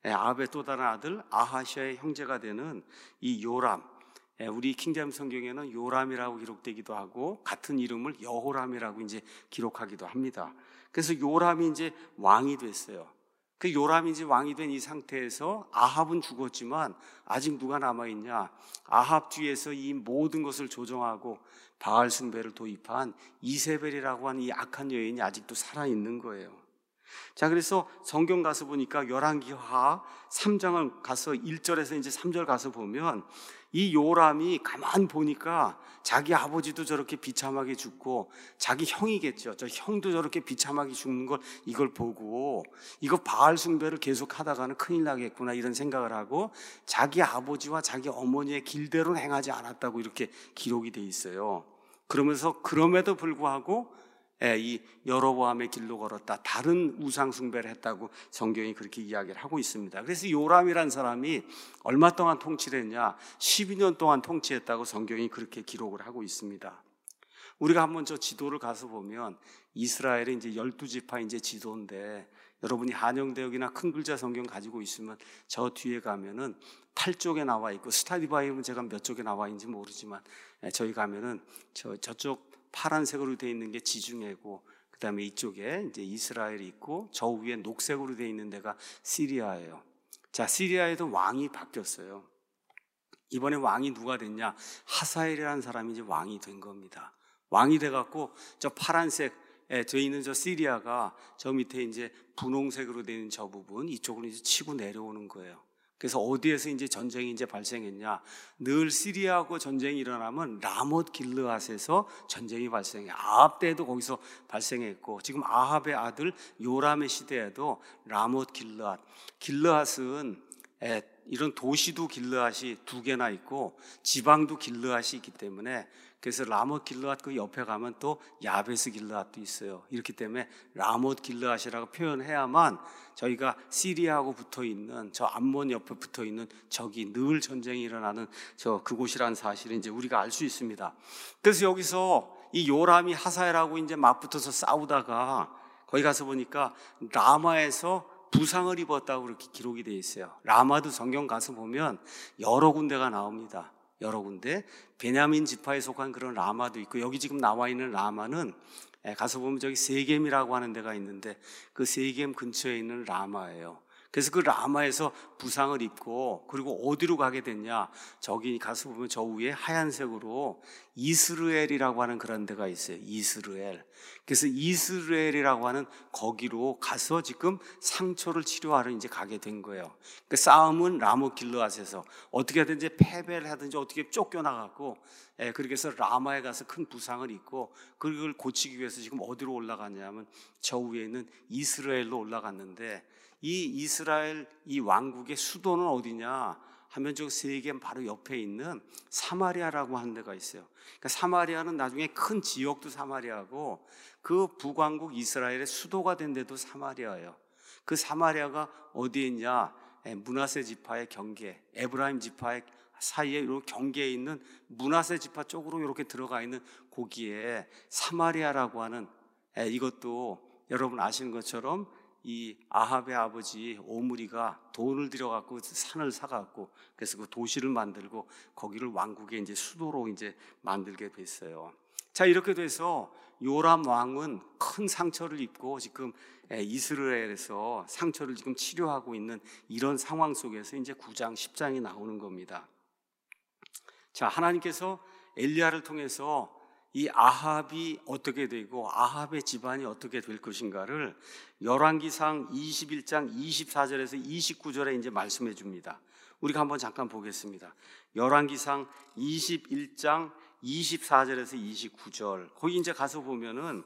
아합의 또 다른 아들 아하시아의 형제가 되는 이 요람, 우리 킹제임스 성경에는 요람이라고 기록되기도 하고 같은 이름을 여호람이라고 이제 기록하기도 합니다. 그래서 요람이 이제 왕이 됐어요. 그 요람이 이제 왕이 된 이 상태에서 아합은 죽었지만 아직 누가 남아있냐? 아합 뒤에서 이 모든 것을 조정하고 바알 숭배를 도입한 이세벨이라고 하는 이 악한 여인이 아직도 살아있는 거예요. 자, 그래서 성경 가서 보니까 열왕기하 3장을 가서 1절에서 이제 3절 가서 보면 이 요람이 가만 보니까 자기 아버지도 저렇게 비참하게 죽고 자기 형이겠죠. 저 형도 저렇게 비참하게 죽는 걸 이걸 보고 이거 바알 숭배를 계속 하다가는 큰일 나겠구나 이런 생각을 하고 자기 아버지와 자기 어머니의 길대로는 행하지 않았다고 이렇게 기록이 돼 있어요. 그러면서 그럼에도 불구하고 이 여로보암의 길로 걸었다. 다른 우상 숭배를 했다고 성경이 그렇게 이야기를 하고 있습니다. 그래서 요람이란 사람이 얼마 동안 통치를 했냐? 12년 동안 통치했다고 성경이 그렇게 기록을 하고 있습니다. 우리가 한번 저 지도를 가서 보면 이스라엘의 이제 12지파 이제 지도인데 여러분이 한영대역이나 큰 글자 성경 가지고 있으면 저 뒤에 가면은 8쪽에 나와 있고 스타디 바이블은 제가 몇 쪽에 나와 있는지 모르지만 저희 가면은 저쪽 파란색으로 되어 있는 게 지중해고 그 다음에 이쪽에 이제 이스라엘이 있고 저 위에 녹색으로 되어 있는 데가 시리아예요. 자, 시리아에도 왕이 바뀌었어요. 이번에 왕이 누가 됐냐? 하사엘이라는 사람이 이제 왕이 된 겁니다. 왕이 돼갖고 저 파란색에 되어 있는 저 시리아가 저 밑에 이제 분홍색으로 되어 있는 저 부분 이쪽으로 이제 치고 내려오는 거예요. 그래서 어디에서 이제 전쟁이 이제 발생했냐? 늘 시리아하고 전쟁이 일어나면 라못 길르앗에서 전쟁이 발생해. 아합 때도 거기서 발생했고 지금 아합의 아들 요람의 시대에도 라못 길르앗. 길르앗은 이런 도시도 길르앗이 2개나 있고 지방도 길르앗이 있기 때문에 그래서 라못 길르앗 그 옆에 가면 또 야베스 길르앗도 있어요. 이렇기 때문에 라못 길르앗이라고 표현해야만 저희가 시리아하고 붙어있는 저 암몬 옆에 붙어있는 저기 늘 전쟁이 일어나는 저 그곳이라는 사실을 이제 우리가 알 수 있습니다. 그래서 여기서 이 요람이 하사엘하고 이제 맞붙어서 싸우다가 거기 가서 보니까 라마에서 부상을 입었다고 그렇게 기록이 되어 있어요. 라마도 성경 가서 보면 여러 군데가 나옵니다. 여러 군데 베냐민 지파에 속한 그런 라마도 있고 여기 지금 나와 있는 라마는 가서 보면 저기 세겜이라고 하는 데가 있는데 그 세겜 근처에 있는 라마예요. 그래서 그 라마에서 부상을 입고 그리고 어디로 가게 됐냐? 저기 가서 보면 저 위에 하얀색으로 이스르엘이라고 하는 그런 데가 있어요. 이스르엘. 그래서 이스르엘이라고 하는 거기로 가서 지금 상처를 치료하러 이제 가게 된 거예요. 그 싸움은 라못 길르앗에서 어떻게 하든지 패배를 하든지 어떻게 쫓겨나갔고 그렇게 해서 라마에 가서 큰 부상을 입고 그걸 고치기 위해서 지금 어디로 올라갔냐면 저 위에 있는 이스라엘로 올라갔는데 이 이스라엘 이 왕국의 수도는 어디냐 하면 저 세겜 바로 옆에 있는 사마리아라고 하는 데가 있어요. 그러니까 사마리아는 나중에 큰 지역도 사마리아고 그 북왕국 이스라엘의 수도가 된 데도 사마리아예요. 그 사마리아가 어디에 있냐? 므낫세 지파의 경계, 에브라임 지파의 사이에 이 경계에 있는 므낫세 지파 쪽으로 이렇게 들어가 있는 거기에 사마리아라고 하는 이것도 여러분 아시는 것처럼 이 아합의 아버지 오므리가 돈을 들여갖고 산을 사갖고 그래서 그 도시를 만들고 거기를 왕국의 이제 수도로 이제 만들게 됐어요. 자, 이렇게 돼서 요람 왕은 큰 상처를 입고 지금 이스라엘에서 상처를 지금 치료하고 있는 이런 상황 속에서 이제 9장, 10장이 나오는 겁니다. 자, 하나님께서 엘리야를 통해서 이 아합이 어떻게 되고 아합의 집안이 어떻게 될 것인가를 열왕기상 21장 24절에서 29절에 이제 말씀해 줍니다. 우리가 한번 잠깐 보겠습니다. 열왕기상 21장 24절에서 29절. 거기 이제 가서 보면은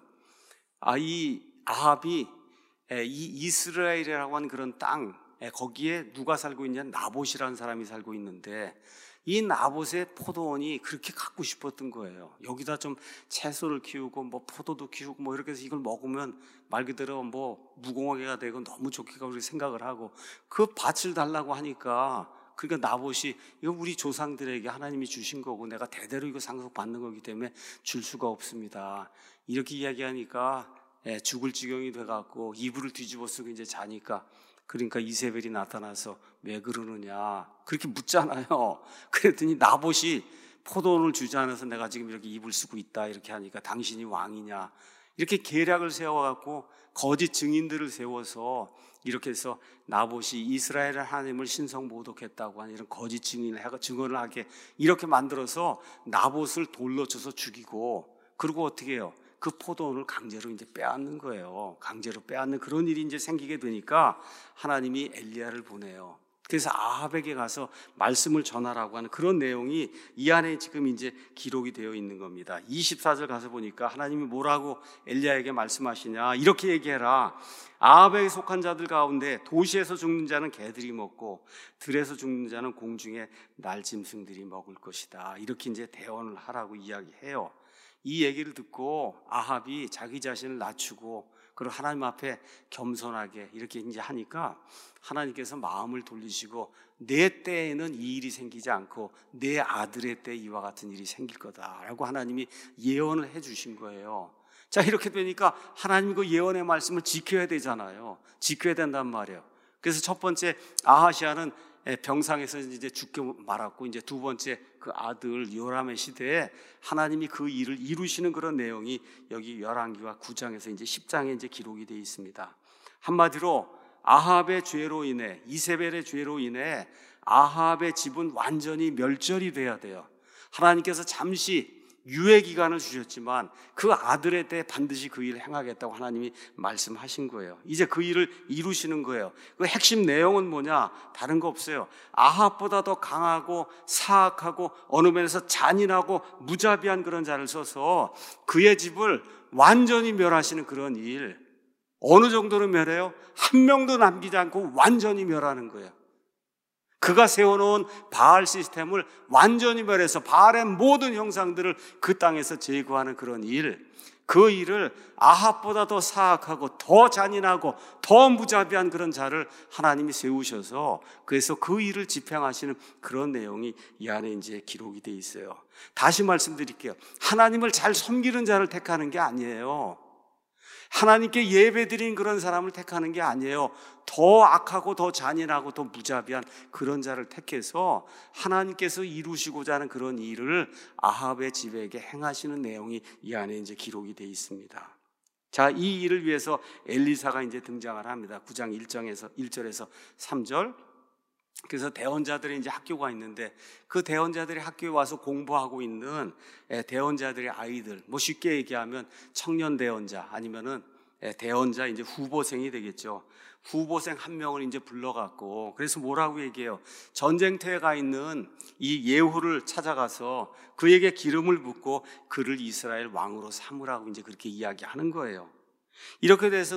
이 아합이 이 이스라엘이라고 하는 그런 땅 거기에 누가 살고 있냐? 나봇이라는 사람이 살고 있는데 이 나봇의 포도원이 그렇게 갖고 싶었던 거예요. 여기다 좀 채소를 키우고 뭐 포도도 키우고 뭐 이렇게 해서 이걸 먹으면 말 그대로 뭐 무공하게가 되고 너무 좋겠다 그렇게 생각을 하고 그 밭을 달라고 하니까 그러니까 나봇이 이거 우리 조상들에게 하나님이 주신 거고 내가 대대로 이거 상속받는 거기 때문에 줄 수가 없습니다. 이렇게 이야기하니까 죽을 지경이 돼갖고 이불을 뒤집어 쓰고 이제 자니까, 그러니까 이세벨이 나타나서 왜 그러느냐 그렇게 묻잖아요. 그랬더니 나봇이 포도원을 주지 않아서 내가 지금 이렇게 이불 쓰고 있다 이렇게 하니까 당신이 왕이냐, 이렇게 계략을 세워갖고 거짓 증인들을 세워서 이렇게 해서 나봇이 이스라엘 하나님을 신성모독했다고 하는 이런 거짓 증언을 하게 이렇게 만들어서 나봇을 돌로 쳐서 죽이고, 그리고 어떻게 해요? 그 포도원을 강제로 이제 빼앗는 거예요. 강제로 빼앗는 그런 일이 이제 생기게 되니까 하나님이 엘리야를 보내요. 그래서 아합에게 가서 말씀을 전하라고 하는 그런 내용이 이 안에 지금 이제 기록이 되어 있는 겁니다. 24절 가서 보니까 하나님이 뭐라고 엘리야에게 말씀하시냐, 이렇게 얘기해라. 아합에 속한 자들 가운데 도시에서 죽는 자는 개들이 먹고 들에서 죽는 자는 공중의 날짐승들이 먹을 것이다. 이렇게 이제 대언을 하라고 이야기해요. 이 얘기를 듣고 아합이 자기 자신을 낮추고 그리고 하나님 앞에 겸손하게 이렇게 이제 하니까 하나님께서 마음을 돌리시고 내 때에는 이 일이 생기지 않고 내 아들의 때 이와 같은 일이 생길 거다라고 하나님이 예언을 해 주신 거예요. 자, 이렇게 되니까 하나님 그 예언의 말씀을 지켜야 되잖아요. 지켜야 된단 말이에요. 그래서 첫 번째 아하시아는 병상에서 이제 죽게 말았고, 이제 두 번째 그 아들 요람의 시대에 하나님이 그 일을 이루시는 그런 내용이 여기 열왕기와 9장에서 이제 10장에 이제 기록이 되어 있습니다. 한마디로 아합의 죄로 인해, 이세벨의 죄로 인해 아합의 집은 완전히 멸절이 돼야 돼요. 하나님께서 잠시 유예 기간을 주셨지만 그 아들의 때 반드시 그 일을 행하겠다고 하나님이 말씀하신 거예요. 이제 그 일을 이루시는 거예요. 그 핵심 내용은 뭐냐? 다른 거 없어요. 아합보다 더 강하고 사악하고 어느 면에서 잔인하고 무자비한 그런 자를 써서 그의 집을 완전히 멸하시는 그런 일. 어느 정도로 멸해요? 한 명도 남기지 않고 완전히 멸하는 거예요. 그가 세워놓은 바알 시스템을 완전히 멸해서 바알의 모든 형상들을 그 땅에서 제거하는 그런 일, 그 일을 아합보다 더 사악하고 더 잔인하고 더 무자비한 그런 자를 하나님이 세우셔서 그래서 그 일을 집행하시는 그런 내용이 이 안에 이제 기록이 돼 있어요. 다시 말씀드릴게요. 하나님을 잘 섬기는 자를 택하는 게 아니에요. 하나님께 예배드린 그런 사람을 택하는 게 아니에요. 더 악하고 더 잔인하고 더 무자비한 그런 자를 택해서 하나님께서 이루시고자 하는 그런 일을 아합의 집에게 행하시는 내용이 이 안에 이제 기록이 되어 있습니다. 자, 이 일을 위해서 엘리사가 이제 등장을 합니다. 9장 1절에서 3절. 그래서 대언자들이 이제 학교가 있는데 그 대언자들이 학교에 와서 공부하고 있는 대언자들의 아이들, 뭐 쉽게 얘기하면 청년 대언자 아니면은 대언자 이제 후보생이 되겠죠. 후보생 한 명을 이제 불러갖고 그래서 뭐라고 얘기해요? 전쟁터에 가 있는 이 예후를 찾아가서 그에게 기름을 붓고 그를 이스라엘 왕으로 삼으라고 이제 그렇게 이야기하는 거예요. 이렇게 돼서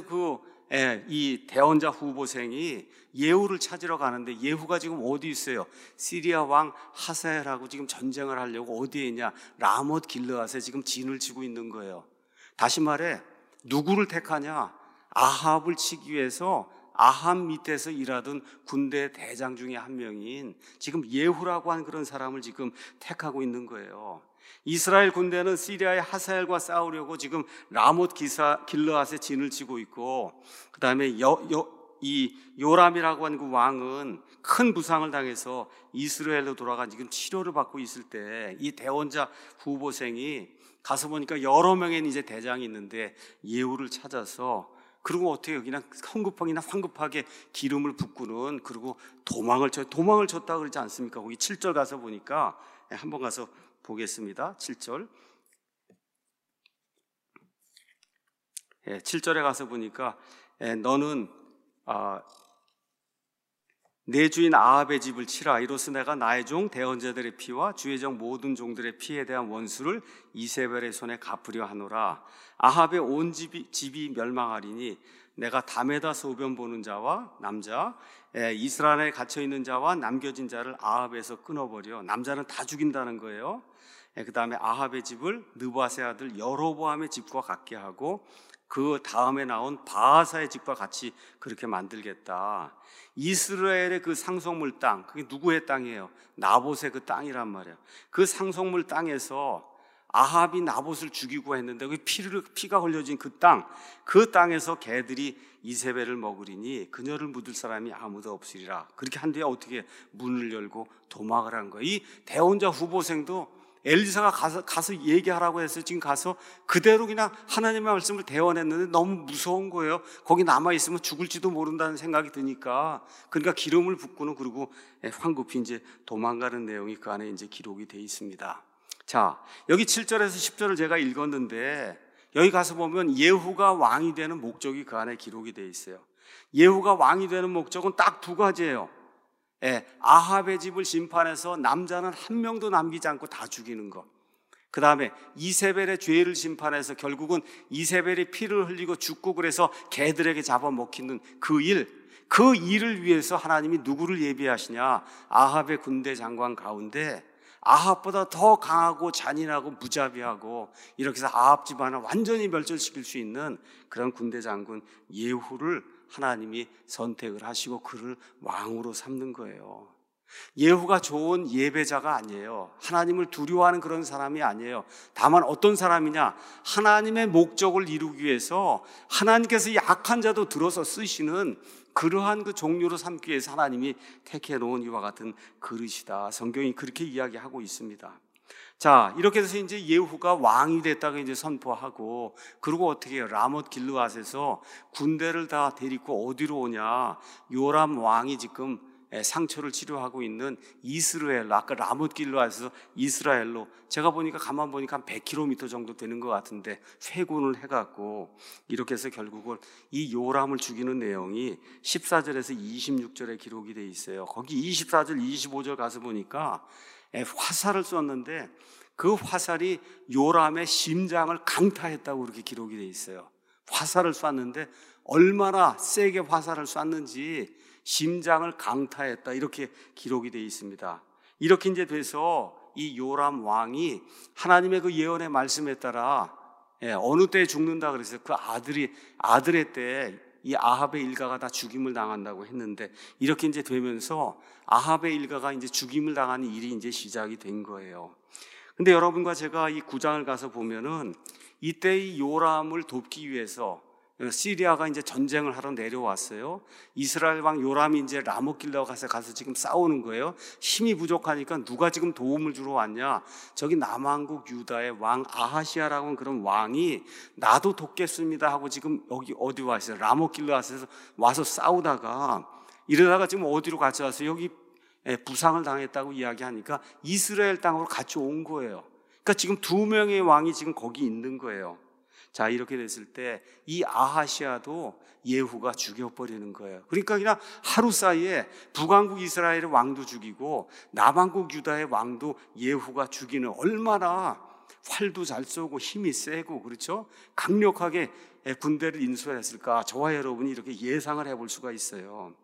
이 대언자 후보생이 예후를 찾으러 가는데 예후가 지금 어디 있어요? 시리아 왕 하사엘하고 지금 전쟁을 하려고 어디에 있냐? 라못 길르앗에 지금 진을 치고 있는 거예요. 다시 말해 누구를 택하냐? 아합을 치기 위해서 아합 밑에서 일하던 군대 대장 중에 한 명인 지금 예후라고 하는 그런 사람을 지금 택하고 있는 거예요. 이스라엘 군대는 시리아의 하사엘과 싸우려고 지금 라못 길르앗에 진을 치고 있고, 그 다음에 이 요람이라고 하는 그 왕은 큰 부상을 당해서 이스라엘로 돌아가 지금 치료를 받고 있을 때 이 대원자 후보생이 가서 보니까 여러 명의 이제 대장이 있는데 예후를 찾아서 그리고 어떻게 그냥 황급하게 기름을 붓고는 그리고 도망을 쳤다 그러지 않습니까? 거기 7절 가서 보니까 한번 가서 보겠습니다. 7절. 7절에 가서 보니까 너는 내 주인 아합의 집을 치라. 이로써 내가 나의 종 대언자들의 피와 주의 종 모든 종들의 피에 대한 원수를 이세벨의 손에 갚으려 하노라. 아합의 온 집이 멸망하리니 내가 담에다 소변 보는 자와 남자, 이스라엘에 갇혀 있는 자와 남겨진 자를 아합에서 끊어버려. 남자는 다 죽인다는 거예요. 그 다음에 아합의 집을 느바세 아들 여로보암의 집과 같게 하고 그 다음에 나온 바하사의 집과 같이 그렇게 만들겠다. 이스라엘의 그 상속물 땅, 그게 누구의 땅이에요? 나봇의 그 땅이란 말이에요. 그 상속물 땅에서 아합이 나봇을 죽이고 했는데 피가 흘려진 그 땅에서 개들이 이세벨을 먹으리니 그녀를 묻을 사람이 아무도 없으리라. 그렇게 한 뒤에 어떻게 문을 열고 도망을 한 거예요. 이 대원자 후보생도 엘리사가 가서 얘기하라고 해서 지금 가서 그대로 그냥 하나님의 말씀을 대언했는데 너무 무서운 거예요. 거기 남아있으면 죽을지도 모른다는 생각이 드니까. 그러니까 기름을 붓고는 그러고 황급히 이제 도망가는 내용이 그 안에 이제 기록이 되어 있습니다. 자, 여기 7절에서 10절을 제가 읽었는데 여기 가서 보면 예후가 왕이 되는 목적이 그 안에 기록이 되어 있어요. 예후가 왕이 되는 목적은 딱 두 가지예요. 아합의 집을 심판해서 남자는 한 명도 남기지 않고 다 죽이는 것. 그 다음에 이세벨의 죄를 심판해서 결국은 이세벨이 피를 흘리고 죽고 그래서 개들에게 잡아먹히는 그 일을 위해서 하나님이 누구를 예비하시냐? 아합의 군대 장관 가운데 아합보다 더 강하고 잔인하고 무자비하고 이렇게 해서 아합 집안을 완전히 멸절시킬 수 있는 그런 군대 장군 예후를 하나님이 선택을 하시고 그를 왕으로 삼는 거예요. 예후가 좋은 예배자가 아니에요. 하나님을 두려워하는 그런 사람이 아니에요. 다만 어떤 사람이냐? 하나님의 목적을 이루기 위해서 하나님께서 약한 자도 들어서 쓰시는 그러한 그 종류로 삼기 위해서 하나님이 택해 놓은 이와 같은 그릇이다. 성경이 그렇게 이야기하고 있습니다. 자, 이렇게 해서 이제 예후가 왕이 됐다고 이제 선포하고, 그리고 어떻게 해요? 라못 길르앗에서 군대를 다 데리고 어디로 오냐? 요람 왕이 지금 상처를 치료하고 있는 이스라엘, 아까 라못 길르앗에서 이스라엘로, 제가 보니까 가만 보니까 한 100km 정도 되는 것 같은데 회군을 해갖고 이렇게 해서 결국은 이 요람을 죽이는 내용이 14절에서 26절에 기록이 돼 있어요. 거기 24절, 25절 가서 보니까 화살을 쐈는데 그 화살이 요람의 심장을 강타했다고 그렇게 기록이 돼 있어요. 화살을 쐈는데 얼마나 세게 화살을 쐈는지 심장을 강타했다 이렇게 기록이 돼 있습니다. 이렇게 이제 돼서 이 요람 왕이 하나님의 그 예언의 말씀에 따라 어느 때에 죽는다 그랬어요. 그 아들의 때 이 아합의 일가가 다 죽임을 당한다고 했는데 이렇게 이제 되면서 아합의 일가가 이제 죽임을 당하는 일이 이제 시작이 된 거예요. 근데 여러분과 제가 이 9장을 가서 보면은 이때 이 요람을 돕기 위해서 시리아가 이제 전쟁을 하러 내려왔어요. 이스라엘 왕 요람이 이제 라못 길르앗 가서 지금 싸우는 거예요. 힘이 부족하니까 누가 지금 도움을 주러 왔냐? 저기 남왕국 유다의 왕 아하시아라고 하는 그런 왕이 나도 돕겠습니다 하고 지금 여기 어디 와 있어요? 라못 길르앗에서 와서 싸우다가 이러다가 지금 어디로 같이 왔어요? 여기 부상을 당했다고 이야기하니까 이스라엘 땅으로 같이 온 거예요. 그러니까 지금 두 명의 왕이 지금 거기 있는 거예요. 자, 이렇게 됐을 때 이 아하시아도 예후가 죽여버리는 거예요. 그러니까 그냥 하루 사이에 북왕국 이스라엘의 왕도 죽이고 남왕국 유다의 왕도 예후가 죽이는, 얼마나 활도 잘 쏘고 힘이 세고 그렇죠? 강력하게 군대를 인수했을까? 저와 여러분이 이렇게 예상을 해볼 수가 있어요.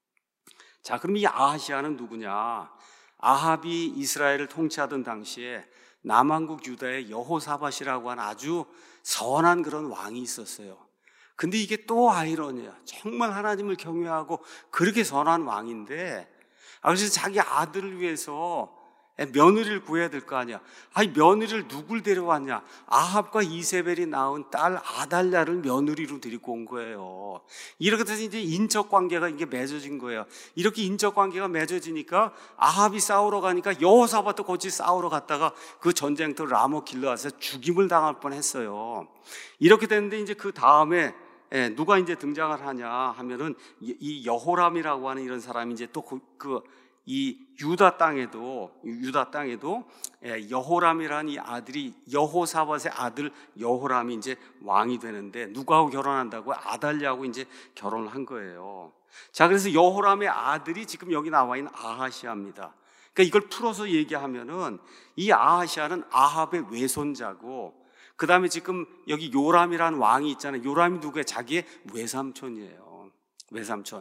자, 그럼 이 아하시아는 누구냐? 아합이 이스라엘을 통치하던 당시에 남왕국 유다의 여호사밧이라고 하는 아주 선한 그런 왕이 있었어요. 근데 이게 또 아이러니야. 정말 하나님을 경외하고 그렇게 선한 왕인데, 그래서 자기 아들을 위해서 며느리를 구해야 될 거 아니야. 아니, 며느리를 누굴 데려왔냐? 아합과 이세벨이 낳은 딸 아달랴를 며느리로 데리고 온 거예요. 이렇게 돼서 이제 인적 관계가 이게 맺어진 거예요. 이렇게 인적 관계가 맺어지니까 아합이 싸우러 가니까 여호사밧도 같이 싸우러 갔다가 그 전쟁터 라못 길르앗에서 죽임을 당할 뻔했어요. 이렇게 됐는데 이제 그 다음에 누가 이제 등장을 하냐 하면은 이 여호람이라고 하는 이런 사람이 이제 또 이 유다 땅에도 여호람이라는 이 아들이 여호사밧의 아들 여호람이 이제 왕이 되는데 누구하고 결혼한다고요? 아달랴하고 이제 결혼을 한 거예요. 자, 그래서 여호람의 아들이 지금 여기 나와 있는 아하시아입니다. 그러니까 이걸 풀어서 얘기하면은 이 아하시아는 아합의 외손자고, 그 다음에 지금 여기 요람이라는 왕이 있잖아요. 요람이 누구예요? 자기의 외삼촌이에요. 외삼촌.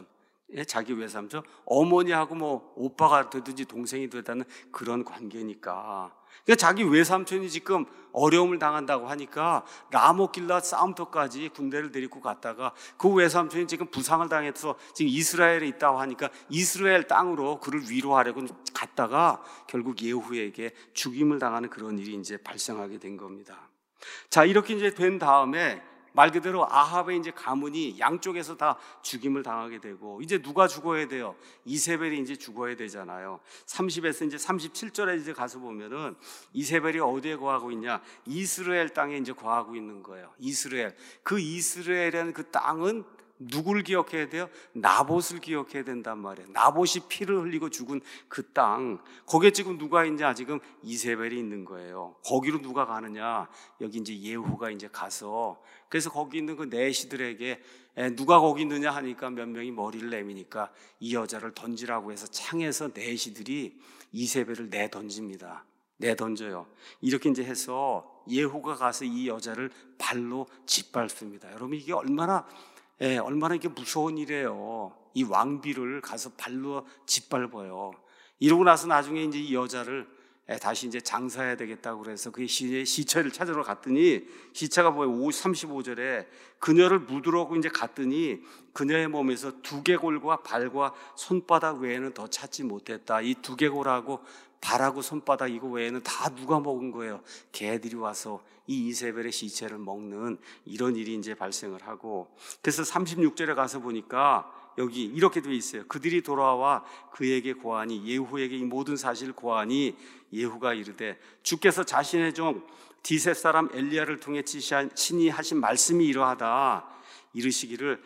예, 자기 외삼촌, 어머니하고 뭐 오빠가 되든지 동생이 되다는 그런 관계니까. 그러니까 자기 외삼촌이 지금 어려움을 당한다고 하니까 라모길라 싸움터까지 군대를 데리고 갔다가 그 외삼촌이 지금 부상을 당해서 지금 이스라엘에 있다고 하니까 이스라엘 땅으로 그를 위로하려고 갔다가 결국 예후에게 죽임을 당하는 그런 일이 이제 발생하게 된 겁니다. 자, 이렇게 이제 된 다음에 말 그대로 아합의 이제 가문이 양쪽에서 다 죽임을 당하게 되고, 이제 누가 죽어야 돼요? 이세벨이 이제 죽어야 되잖아요. 30에서 이제 37절에 이제 가서 보면은 이세벨이 어디에 거하고 있냐? 이스라엘 땅에 이제 거하고 있는 거예요. 이스라엘. 그 이스라엘이라는 그 땅은 누굴 기억해야 돼요? 나봇을 기억해야 된단 말이에요. 나봇이 피를 흘리고 죽은 그 땅, 거기에 지금 누가 있냐? 지금 이세벨이 있는 거예요. 거기로 누가 가느냐? 여기 이제 예후가 이제 가서, 그래서 거기 있는 그 내시들에게 누가 거기 있느냐 하니까 몇 명이 머리를 내미니까 이 여자를 던지라고 해서 창에서 내시들이 이세벨을 내던집니다. 내던져요. 이렇게 이제 해서 예후가 가서 이 여자를 발로 짓밟습니다. 여러분, 이게 얼마나 이게 무서운 일이에요. 이 왕비를 가서 발로 짓밟아요. 이러고 나서 나중에 이제 이 여자를 다시 이제 장사해야 되겠다고 그래서 그 시체를 찾으러 갔더니, 시체가 뭐예요? 35절에 그녀를 묻으러고 이제 갔더니 그녀의 몸에서 두개골과 발과 손바닥 외에는 더 찾지 못했다. 이 두개골하고 발하고 손바닥 이거 외에는 다 누가 먹은 거예요? 개들이 와서 이 이세벨의 시체를 먹는 이런 일이 이제 발생을 하고, 그래서 36절에 가서 보니까 여기 이렇게 되어 있어요. 그들이 돌아와 그에게 고하니, 예후에게 이 모든 사실을 고하니 예후가 이르되, 주께서 자신의 종 디셋 사람 엘리야를 통해 친히 하신 말씀이 이러하다. 이르시기를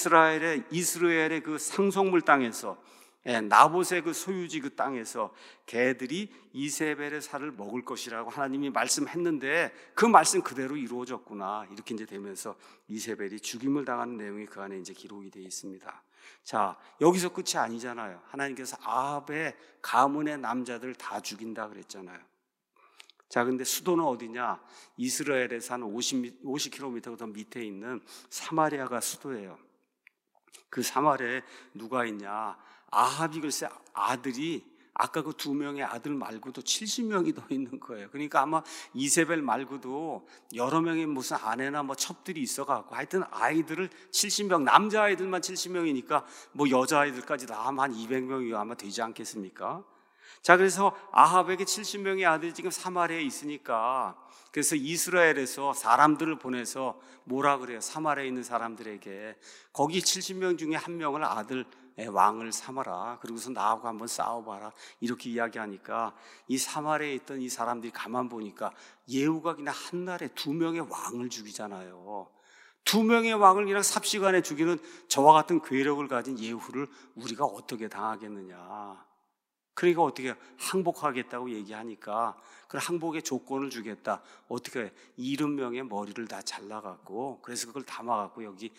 이스라엘의 그 상속물 땅에서, 나봇의 그 소유지 그 땅에서 개들이 이세벨의 살을 먹을 것이라고 하나님이 말씀했는데 그 말씀 그대로 이루어졌구나. 이렇게 이제 되면서 이세벨이 죽임을 당하는 내용이 그 안에 이제 기록이 되어 있습니다. 자, 여기서 끝이 아니잖아요. 하나님께서 아합의 가문의 남자들 다 죽인다 그랬잖아요. 자, 근데 수도는 어디냐? 이스라엘에서 한 50km 더 밑에 있는 사마리아가 수도예요. 그 사마리아에 누가 있냐? 아합이 글쎄 아들이 아까 그 2명의 아들 말고도 70명이 더 있는 거예요. 그러니까 아마 이세벨 말고도 여러 명의 무슨 아내나 뭐 첩들이 있어갖고 하여튼 아이들을 70명, 남자아이들만 70명이니까 뭐 여자아이들까지 다 한 200명이 아마 되지 않겠습니까? 자, 그래서 아합에게 70명의 아들이 지금 사마리아에 있으니까, 그래서 이스라엘에서 사람들을 보내서 뭐라 그래요? 사마리아에 있는 사람들에게 거기 70명 중에 한 명을 아들 왕을 삼아라. 그러고서 나하고 한번 싸워봐라. 이렇게 이야기하니까 이 사마리아에 있던 이 사람들이 가만 보니까 예후가 그냥 한날에 2명의 왕을 죽이잖아요. 2명의 왕을 그냥 삽시간에 죽이는 저와 같은 괴력을 가진 예후를 우리가 어떻게 당하겠느냐. 그러니까 어떻게 항복하겠다고 얘기하니까 그 항복의 조건을 주겠다. 어떻게 해? 70명의 머리를 다 잘라갖고, 그래서 그걸 담아갖고 여기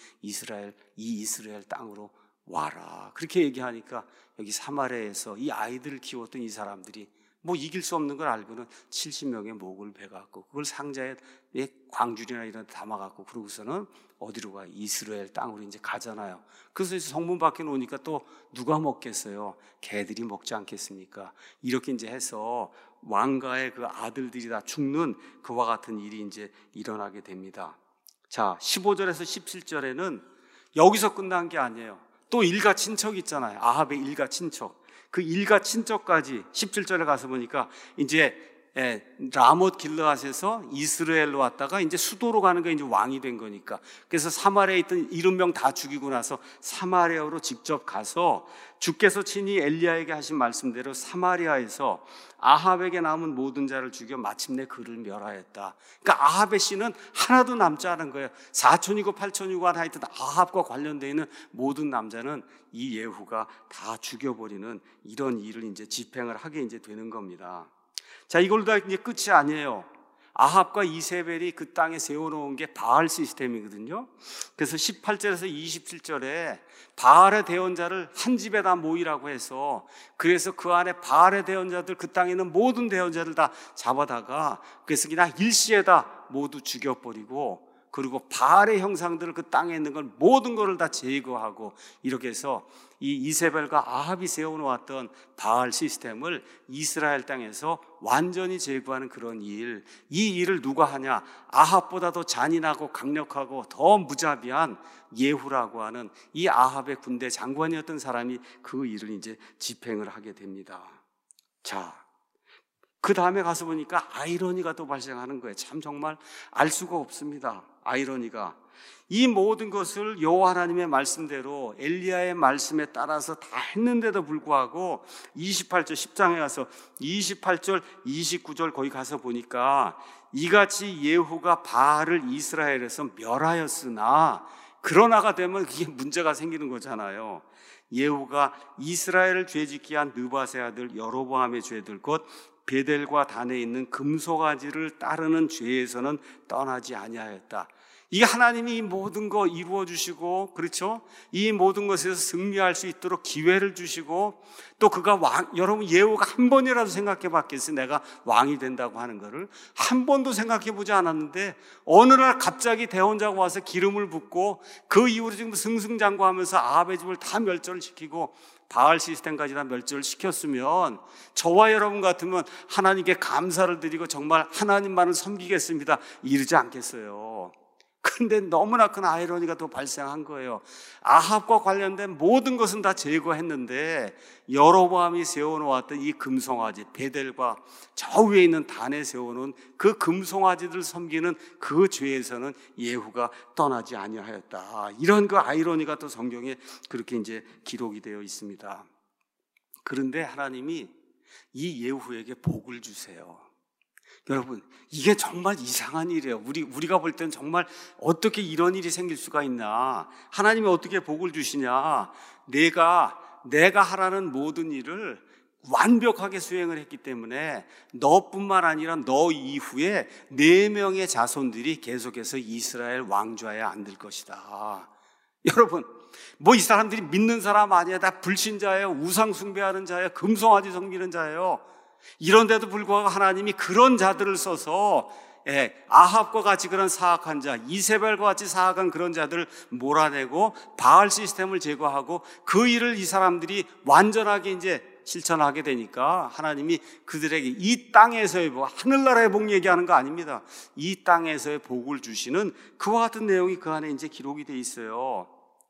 이스라엘 땅으로 와라. 그렇게 얘기하니까 여기 사마리아에서 이 아이들을 키웠던 이 사람들이 뭐 이길 수 없는 걸 알고는 70명의 목을 베갖고 그걸 상자에 광주리나 이런 데 담아갖고, 그러고서는 어디로 가? 이스라엘 땅으로 이제 가잖아요. 그래서 성문 밖에 놓으니까 또 누가 먹겠어요? 개들이 먹지 않겠습니까? 이렇게 이제 해서 왕가의 그 아들들이 다 죽는 그와 같은 일이 이제 일어나게 됩니다. 자, 15절에서 17절에는 여기서 끝난 게 아니에요. 또 일가 친척 있잖아요. 아합의 일가 친척. 그 일가 친척까지 17절에 가서 보니까 이제 라못 길르앗에서 이스라엘로 왔다가 이제 수도로 가는 게 이제 왕이 된 거니까, 그래서 사마리아에 있던 70명 다 죽이고 나서 사마리아로 직접 가서 주께서 친히 엘리야에게 하신 말씀대로 사마리아에서 아합에게 남은 모든 자를 죽여 마침내 그를 멸하였다. 그러니까 아합의 씨는 하나도 남지 않은 거예요. 사촌이고 팔촌이고 하여튼 아합과 관련되어 있는 모든 남자는 이 예후가 다 죽여버리는 이런 일을 이제 집행을 하게 이제 되는 겁니다. 자, 이걸로 다 이제 끝이 아니에요. 아합과 이세벨이 그 땅에 세워놓은 게 바알 시스템이거든요. 그래서 18절에서 27절에 바알의 대언자를 한 집에 다 모이라고 해서, 그래서 그 안에 바알의 대언자들, 그 땅에 있는 모든 대언자를 다 잡아다가 그래서 그냥 일시에다 모두 죽여버리고, 그리고 바알의 형상들을 그 땅에 있는 걸 모든 것을 다 제거하고 이렇게 해서 이 이세벨과 아합이 세워놓았던 바알 시스템을 이스라엘 땅에서 완전히 제거하는 그런 일, 이 일을 누가 하냐? 아합보다 더 잔인하고 강력하고 더 무자비한 예후라고 하는 이 아합의 군대 장관이었던 사람이 그 일을 이제 집행을 하게 됩니다. 자, 그 다음에 가서 보니까 아이러니가 또 발생하는 거예요. 참 정말 알 수가 없습니다. 아이러니가. 이 모든 것을 여호와 하나님의 말씀대로 엘리야의 말씀에 따라서 다 했는데도 불구하고 28절 10장에 가서 28절 29절 거기 가서 보니까 이같이 예후가 바알을 이스라엘에서 멸하였으나 그러나가 되면 그게 문제가 생기는 거잖아요. 예후가 이스라엘을 죄짓게 한 느밧의 아들 여로보암의 죄들 곧 베델과 단에 있는 금송아지를 따르는 죄에서는 떠나지 아니하였다. 이게 하나님이 이 모든 거 이루어 주시고, 그렇죠? 이 모든 것에서 승리할 수 있도록 기회를 주시고, 또 그가 여러분 예후가 한 번이라도 생각해 봤겠어요? 내가 왕이 된다고 하는 거를 한 번도 생각해 보지 않았는데 어느 날 갑자기 대원자가 와서 기름을 붓고 그 이후로 지금 승승장구하면서 아합의 집을 다 멸절을 시키고 바알 시스템까지 다 멸절을 시켰으면 저와 여러분 같으면 하나님께 감사를 드리고 정말 하나님만을 섬기겠습니다 이러지 않겠어요. 그런데 너무나 큰 아이러니가 또 발생한 거예요. 아합과 관련된 모든 것은 다 제거했는데 여로보암이 세워놓았던 이 금송아지 베델과 저 위에 있는 단에 세워놓은 그 금송아지들 섬기는 그 죄에서는 예후가 떠나지 아니하였다. 이런 그 아이러니가 또 성경에 그렇게 이제 기록이 되어 있습니다. 그런데 하나님이 이 예후에게 복을 주세요. 여러분, 이게 정말 이상한 일이에요. 우리가 볼 때는 정말 어떻게 이런 일이 생길 수가 있나? 하나님이 어떻게 복을 주시냐? 내가 하라는 모든 일을 완벽하게 수행을 했기 때문에 너뿐만 아니라 너 이후에 4명의 자손들이 계속해서 이스라엘 왕좌에 앉을 것이다. 여러분, 뭐 이 사람들이 믿는 사람 아니야? 다 불신자예요. 우상 숭배하는 자예요. 금송아지 섬기는 자예요. 이런데도 불구하고 하나님이 그런 자들을 써서 아합과 같이 그런 사악한 자, 이세벨과 같이 사악한 그런 자들을 몰아내고 바알 시스템을 제거하고 그 일을 이 사람들이 완전하게 이제 실천하게 되니까 하나님이 그들에게 이 땅에서의 복, 하늘나라의 복 얘기하는 거 아닙니다. 이 땅에서의 복을 주시는 그와 같은 내용이 그 안에 이제 기록이 돼 있어요.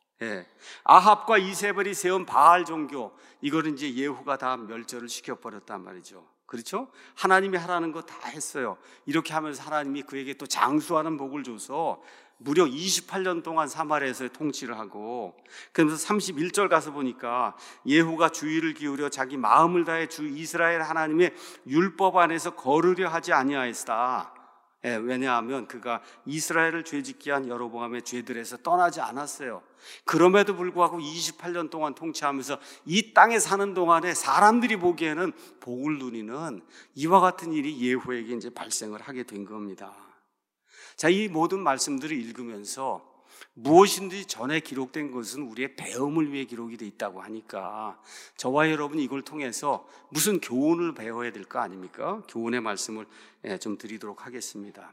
아합과 이세벨이 세운 바알 종교, 이거를 이제 예후가 다 멸절을 시켜버렸단 말이죠. 그렇죠? 하나님이 하라는 거 다 했어요. 이렇게 하면서 하나님이 그에게 또 장수하는 복을 줘서 무려 28년 동안 사마리아에서 통치를 하고, 그러면서 31절 가서 보니까 예후가 주의를 기울여 자기 마음을 다해 주 이스라엘 하나님의 율법 안에서 걸으려 하지 아니하였다. 왜냐하면 그가 이스라엘을 죄짓게 한 여로보암의 죄들에서 떠나지 않았어요. 그럼에도 불구하고 28년 동안 통치하면서 이 땅에 사는 동안에 사람들이 보기에는 복을 누리는 이와 같은 일이 예후에게 이제 발생을 하게 된 겁니다. 자, 이 모든 말씀들을 읽으면서 무엇인지 전에 기록된 것은 우리의 배움을 위해 기록이 되어 있다고 하니까 저와 여러분이 이걸 통해서 무슨 교훈을 배워야 될 거 아닙니까? 교훈의 말씀을 좀 드리도록 하겠습니다.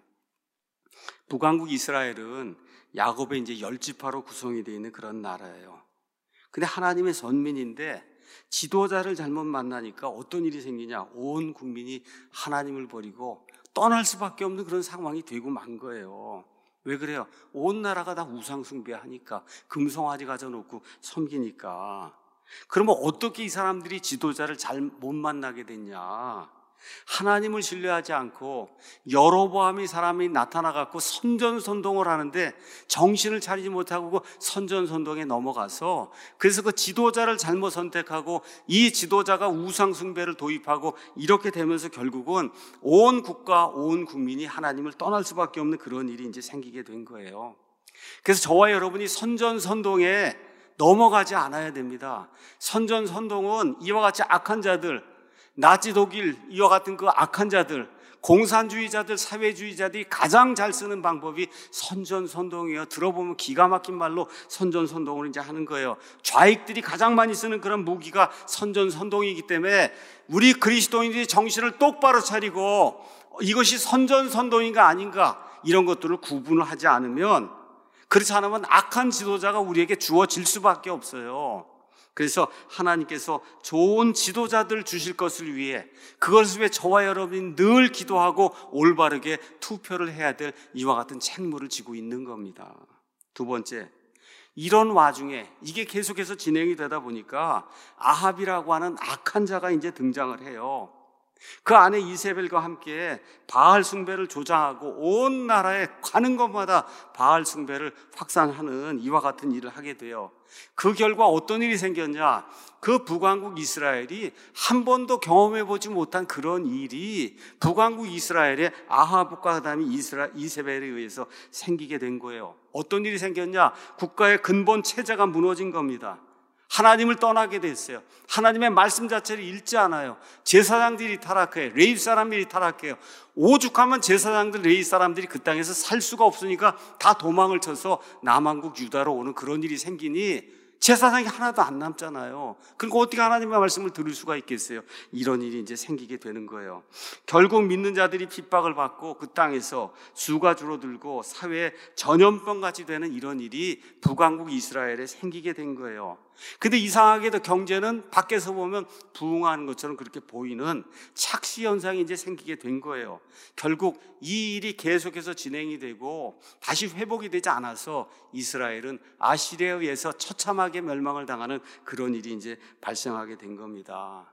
북왕국 이스라엘은 야곱의 이제 10지파로 구성이 되어 있는 그런 나라예요. 근데 하나님의 선민인데 지도자를 잘못 만나니까 어떤 일이 생기냐? 온 국민이 하나님을 버리고 떠날 수밖에 없는 그런 상황이 되고 만 거예요. 왜 그래요? 온 나라가 다 우상 숭배하니까, 금송아지 가져놓고 섬기니까. 그러면 어떻게 이 사람들이 지도자를 잘 못 만나게 됐냐? 하나님을 신뢰하지 않고 여로보암이 사람이 나타나갖고 선전선동을 하는데 정신을 차리지 못하고 선전선동에 넘어가서, 그래서 그 지도자를 잘못 선택하고 이 지도자가 우상 숭배를 도입하고 이렇게 되면서 결국은 온 국가, 온 국민이 하나님을 떠날 수밖에 없는 그런 일이 이제 생기게 된 거예요. 그래서 저와 여러분이 선전선동에 넘어가지 않아야 됩니다. 선전선동은 이와 같이 악한 자들, 나치 독일 이와 같은 그 악한 자들, 공산주의자들, 사회주의자들이 가장 잘 쓰는 방법이 선전선동이에요. 들어보면 기가 막힌 말로 선전선동을 이제 하는 거예요. 좌익들이 가장 많이 쓰는 그런 무기가 선전선동이기 때문에 우리 그리스도인들이 정신을 똑바로 차리고 이것이 선전선동인가 아닌가, 이런 것들을 구분을 하지 않으면, 그렇지 않으면 악한 지도자가 우리에게 주어질 수밖에 없어요. 그래서 하나님께서 좋은 지도자들 주실 것을 위해, 그것을 위해 저와 여러분이 늘 기도하고 올바르게 투표를 해야 될 이와 같은 책무를 지고 있는 겁니다. 두 번째, 이런 와중에 이게 계속해서 진행이 되다 보니까 아합이라고 하는 악한 자가 이제 등장을 해요. 그 안에 이세벨과 함께 바알 숭배를 조장하고 온 나라에 가는 곳마다 바알 숭배를 확산하는 이와 같은 일을 하게 돼요. 그 결과 어떤 일이 생겼냐? 그 북왕국 이스라엘이 한 번도 경험해보지 못한 그런 일이 북왕국 이스라엘의 아합과 그다음에 이세벨에 의해서 생기게 된 거예요. 어떤 일이 생겼냐? 국가의 근본 체제가 무너진 겁니다. 하나님을 떠나게 됐어요. 하나님의 말씀 자체를 읽지 않아요. 제사장들이 타락해요. 레위 사람들이 타락해요. 오죽하면 제사장들, 레위 사람들이 그 땅에서 살 수가 없으니까 다 도망을 쳐서 남왕국 유다로 오는 그런 일이 생기니 제사장이 하나도 안 남잖아요. 그러니까 어떻게 하나님의 말씀을 들을 수가 있겠어요? 이런 일이 이제 생기게 되는 거예요. 결국 믿는 자들이 핍박을 받고 그 땅에서 수가 줄어들고 사회에 전염병같이 되는 이런 일이 북왕국 이스라엘에 생기게 된 거예요. 근데 이상하게도 경제는 밖에서 보면 부흥하는 것처럼 그렇게 보이는 착시 현상이 이제 생기게 된 거예요. 결국 이 일이 계속해서 진행이 되고 다시 회복이 되지 않아서 이스라엘은 아시리아에 의해서 처참하게 멸망을 당하는 그런 일이 이제 발생하게 된 겁니다.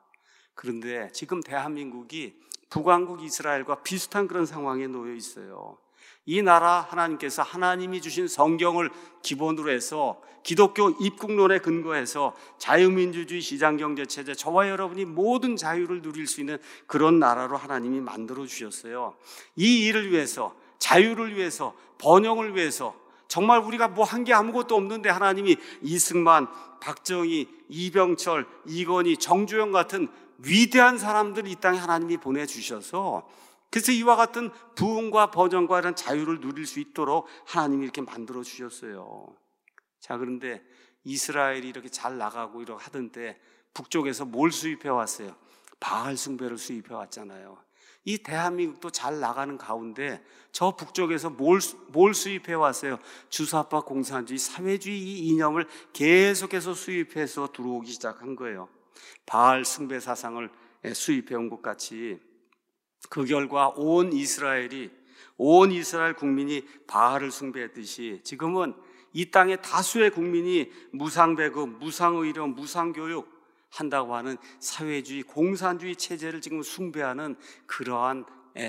그런데 지금 대한민국이 북왕국 이스라엘과 비슷한 그런 상황에 놓여 있어요. 이 나라 하나님께서 하나님이 주신 성경을 기본으로 해서 기독교 입국론에 근거해서 자유민주주의 시장경제체제, 저와 여러분이 모든 자유를 누릴 수 있는 그런 나라로 하나님이 만들어 주셨어요. 이 일을 위해서, 자유를 위해서, 번영을 위해서, 정말 우리가 뭐 한 게 아무것도 없는데 하나님이 이승만, 박정희, 이병철, 이건희, 정주영 같은 위대한 사람들 이 땅에 하나님이 보내주셔서, 그래서 이와 같은 부흥과 번영과 이런 자유를 누릴 수 있도록 하나님이 이렇게 만들어 주셨어요. 자, 그런데 이스라엘이 이렇게 잘 나가고 이렇게 하던데 북쪽에서 뭘 수입해 왔어요? 바알 숭배를 수입해 왔잖아요. 이 대한민국도 잘 나가는 가운데 저 북쪽에서 뭘 수입해 왔어요? 주사파 공산주의, 사회주의 이 이념을 계속해서 수입해서 들어오기 시작한 거예요. 바알 숭배 사상을 수입해 온 것 같이 그 결과 온 이스라엘 국민이 바알을 숭배했듯이 지금은 이 땅의 다수의 국민이 무상배급, 무상의료, 무상교육 한다고 하는 사회주의, 공산주의 체제를 지금 숭배하는 그러한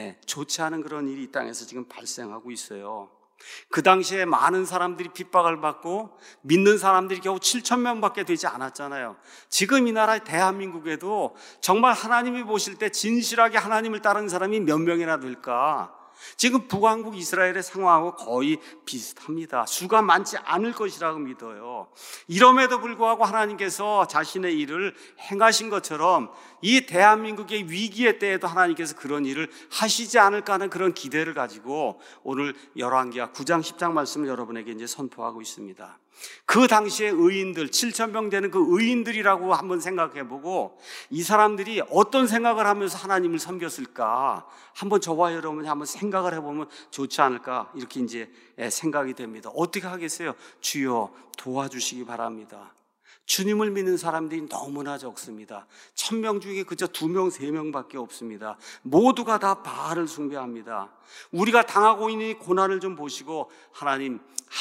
좋지 않은 그런 일이 이 땅에서 지금 발생하고 있어요. 그 당시에 많은 사람들이 핍박을 받고 믿는 사람들이 겨우 7,000명밖에 되지 않았잖아요. 지금 이 나라 대한민국에도 정말 하나님이 보실 때 진실하게 하나님을 따르는 사람이 몇 명이나 될까? 지금 북왕국 이스라엘의 상황하고 거의 비슷합니다. 수가 많지 않을 것이라고 믿어요. 이럼에도 불구하고 하나님께서 자신의 일을 행하신 것처럼 이 대한민국의 위기의 때에도 하나님께서 그런 일을 하시지 않을까 하는 그런 기대를 가지고 오늘 열왕기하 9장 10장 말씀을 여러분에게 이제 선포하고 있습니다. 그 당시에 의인들 7,000명 되는 그 의인들이라고 한번 생각해보고 이 사람들이 어떤 생각을 하면서 하나님을 섬겼을까 한번 저와 여러분이 한번 생각을 해보면 좋지 않을까 이렇게 이제 생각이 됩니다. 어떻게 하겠어요? 주여 도와주시기 바랍니다. 주님을 믿는 사람들이 너무나 적습니다. 1,000명 중에 그저 2명, 3명밖에 없습니다. 모두가 다 바알을 숭배합니다. 우리가 당하고 있는 이 고난을 좀 보시고 하나님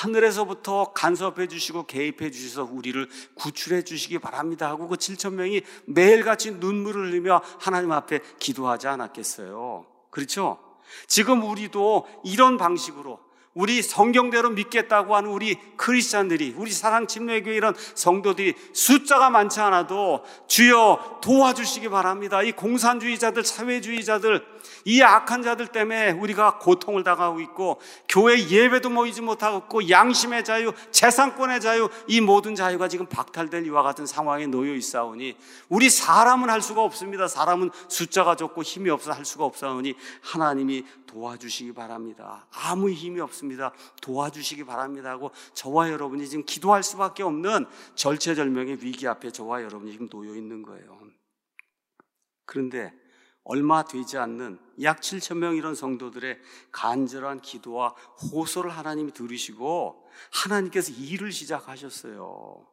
하늘에서부터 간섭해 주시고 개입해 주셔서 우리를 구출해 주시기 바랍니다 하고 그 7,000명이 매일같이 눈물을 흘리며 하나님 앞에 기도하지 않았겠어요? 그렇죠? 지금 우리도 이런 방식으로 우리 성경대로 믿겠다고 하는 우리 크리스찬들이, 우리 사랑침례교회 이런 성도들이 숫자가 많지 않아도 주여 도와주시기 바랍니다. 이 공산주의자들, 사회주의자들, 이 악한 자들 때문에 우리가 고통을 당하고 있고 교회 예배도 모이지 못하고 있고 양심의 자유, 재산권의 자유, 이 모든 자유가 지금 박탈될 이와 같은 상황에 놓여 있사오니 우리 사람은 할 수가 없습니다. 사람은 숫자가 적고 힘이 없어 할 수가 없사오니 하나님이 도와주시기 바랍니다. 아무 힘이 없습니다. 도와주시기 바랍니다 하고 저와 여러분이 지금 기도할 수밖에 없는 절체절명의 위기 앞에 저와 여러분이 지금 놓여 있는 거예요. 그런데 얼마 되지 않는 약 7천 명 이런 성도들의 간절한 기도와 호소를 하나님이 들으시고 하나님께서 일을 시작하셨어요.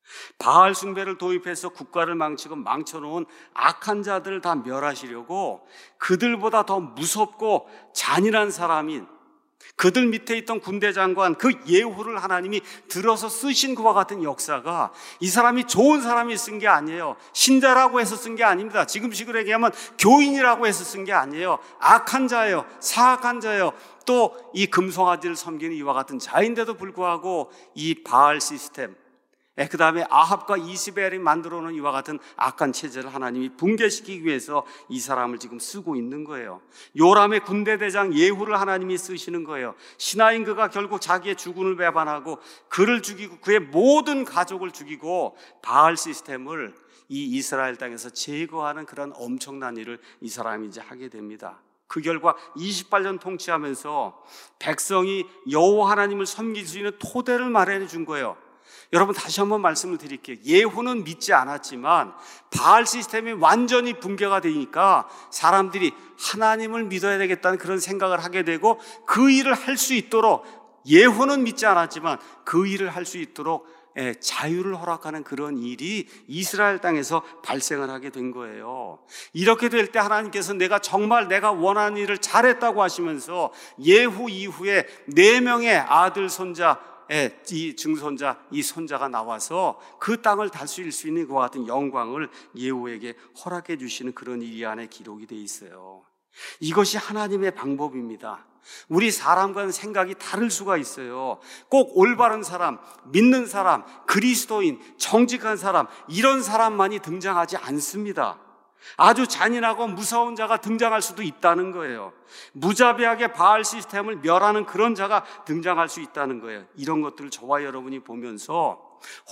바알 숭배를 도입해서 국가를 망치고 망쳐놓은 악한 자들을 다 멸하시려고 그들보다 더 무섭고 잔인한 사람인 그들 밑에 있던 군대 장관 그 예후를 하나님이 들어서 쓰신 그와 같은 역사가 이 사람이 좋은 사람이 쓴 게 아니에요. 신자라고 해서 쓴 게 아닙니다. 지금식으로 얘기하면 교인이라고 해서 쓴 게 아니에요. 악한 자예요. 사악한 자예요. 또 이 금송아지를 섬기는 이와 같은 자인데도 불구하고 이 바알 시스템, 그 다음에 아합과 이스벨이 만들어 놓은 이와 같은 악한 체제를 하나님이 붕괴시키기 위해서 이 사람을 지금 쓰고 있는 거예요. 요람의 군대 대장 예후를 하나님이 쓰시는 거예요. 신하인 그가 결국 자기의 주군을 배반하고 그를 죽이고 그의 모든 가족을 죽이고 바알 시스템을 이 이스라엘 땅에서 제거하는 그런 엄청난 일을 이 사람이 이제 하게 됩니다. 그 결과 28년 통치하면서 백성이 여호와 하나님을 섬길 수 있는 토대를 마련해 준 거예요. 여러분 다시 한번 말씀을 드릴게요. 예후는 믿지 않았지만 바알 시스템이 완전히 붕괴가 되니까 사람들이 하나님을 믿어야 되겠다는 그런 생각을 하게 되고 그 일을 할 수 있도록, 예후는 믿지 않았지만 그 일을 할 수 있도록 자유를 허락하는 그런 일이 이스라엘 땅에서 발생을 하게 된 거예요. 이렇게 될 때 하나님께서 정말 내가 원하는 일을 잘했다고 하시면서 예후 이후에 4명의 아들, 손자, 이 증손자, 이 손자가 나와서 그 땅을 다스릴 수 있는 그와 같은 영광을 예후에게 허락해 주시는 그런 일이 안에 기록이 되어 있어요. 이것이 하나님의 방법입니다. 우리 사람과는 생각이 다를 수가 있어요. 꼭 올바른 사람, 믿는 사람, 그리스도인, 정직한 사람, 이런 사람만이 등장하지 않습니다. 아주 잔인하고 무서운 자가 등장할 수도 있다는 거예요. 무자비하게 바알 시스템을 멸하는 그런 자가 등장할 수 있다는 거예요. 이런 것들을 저와 여러분이 보면서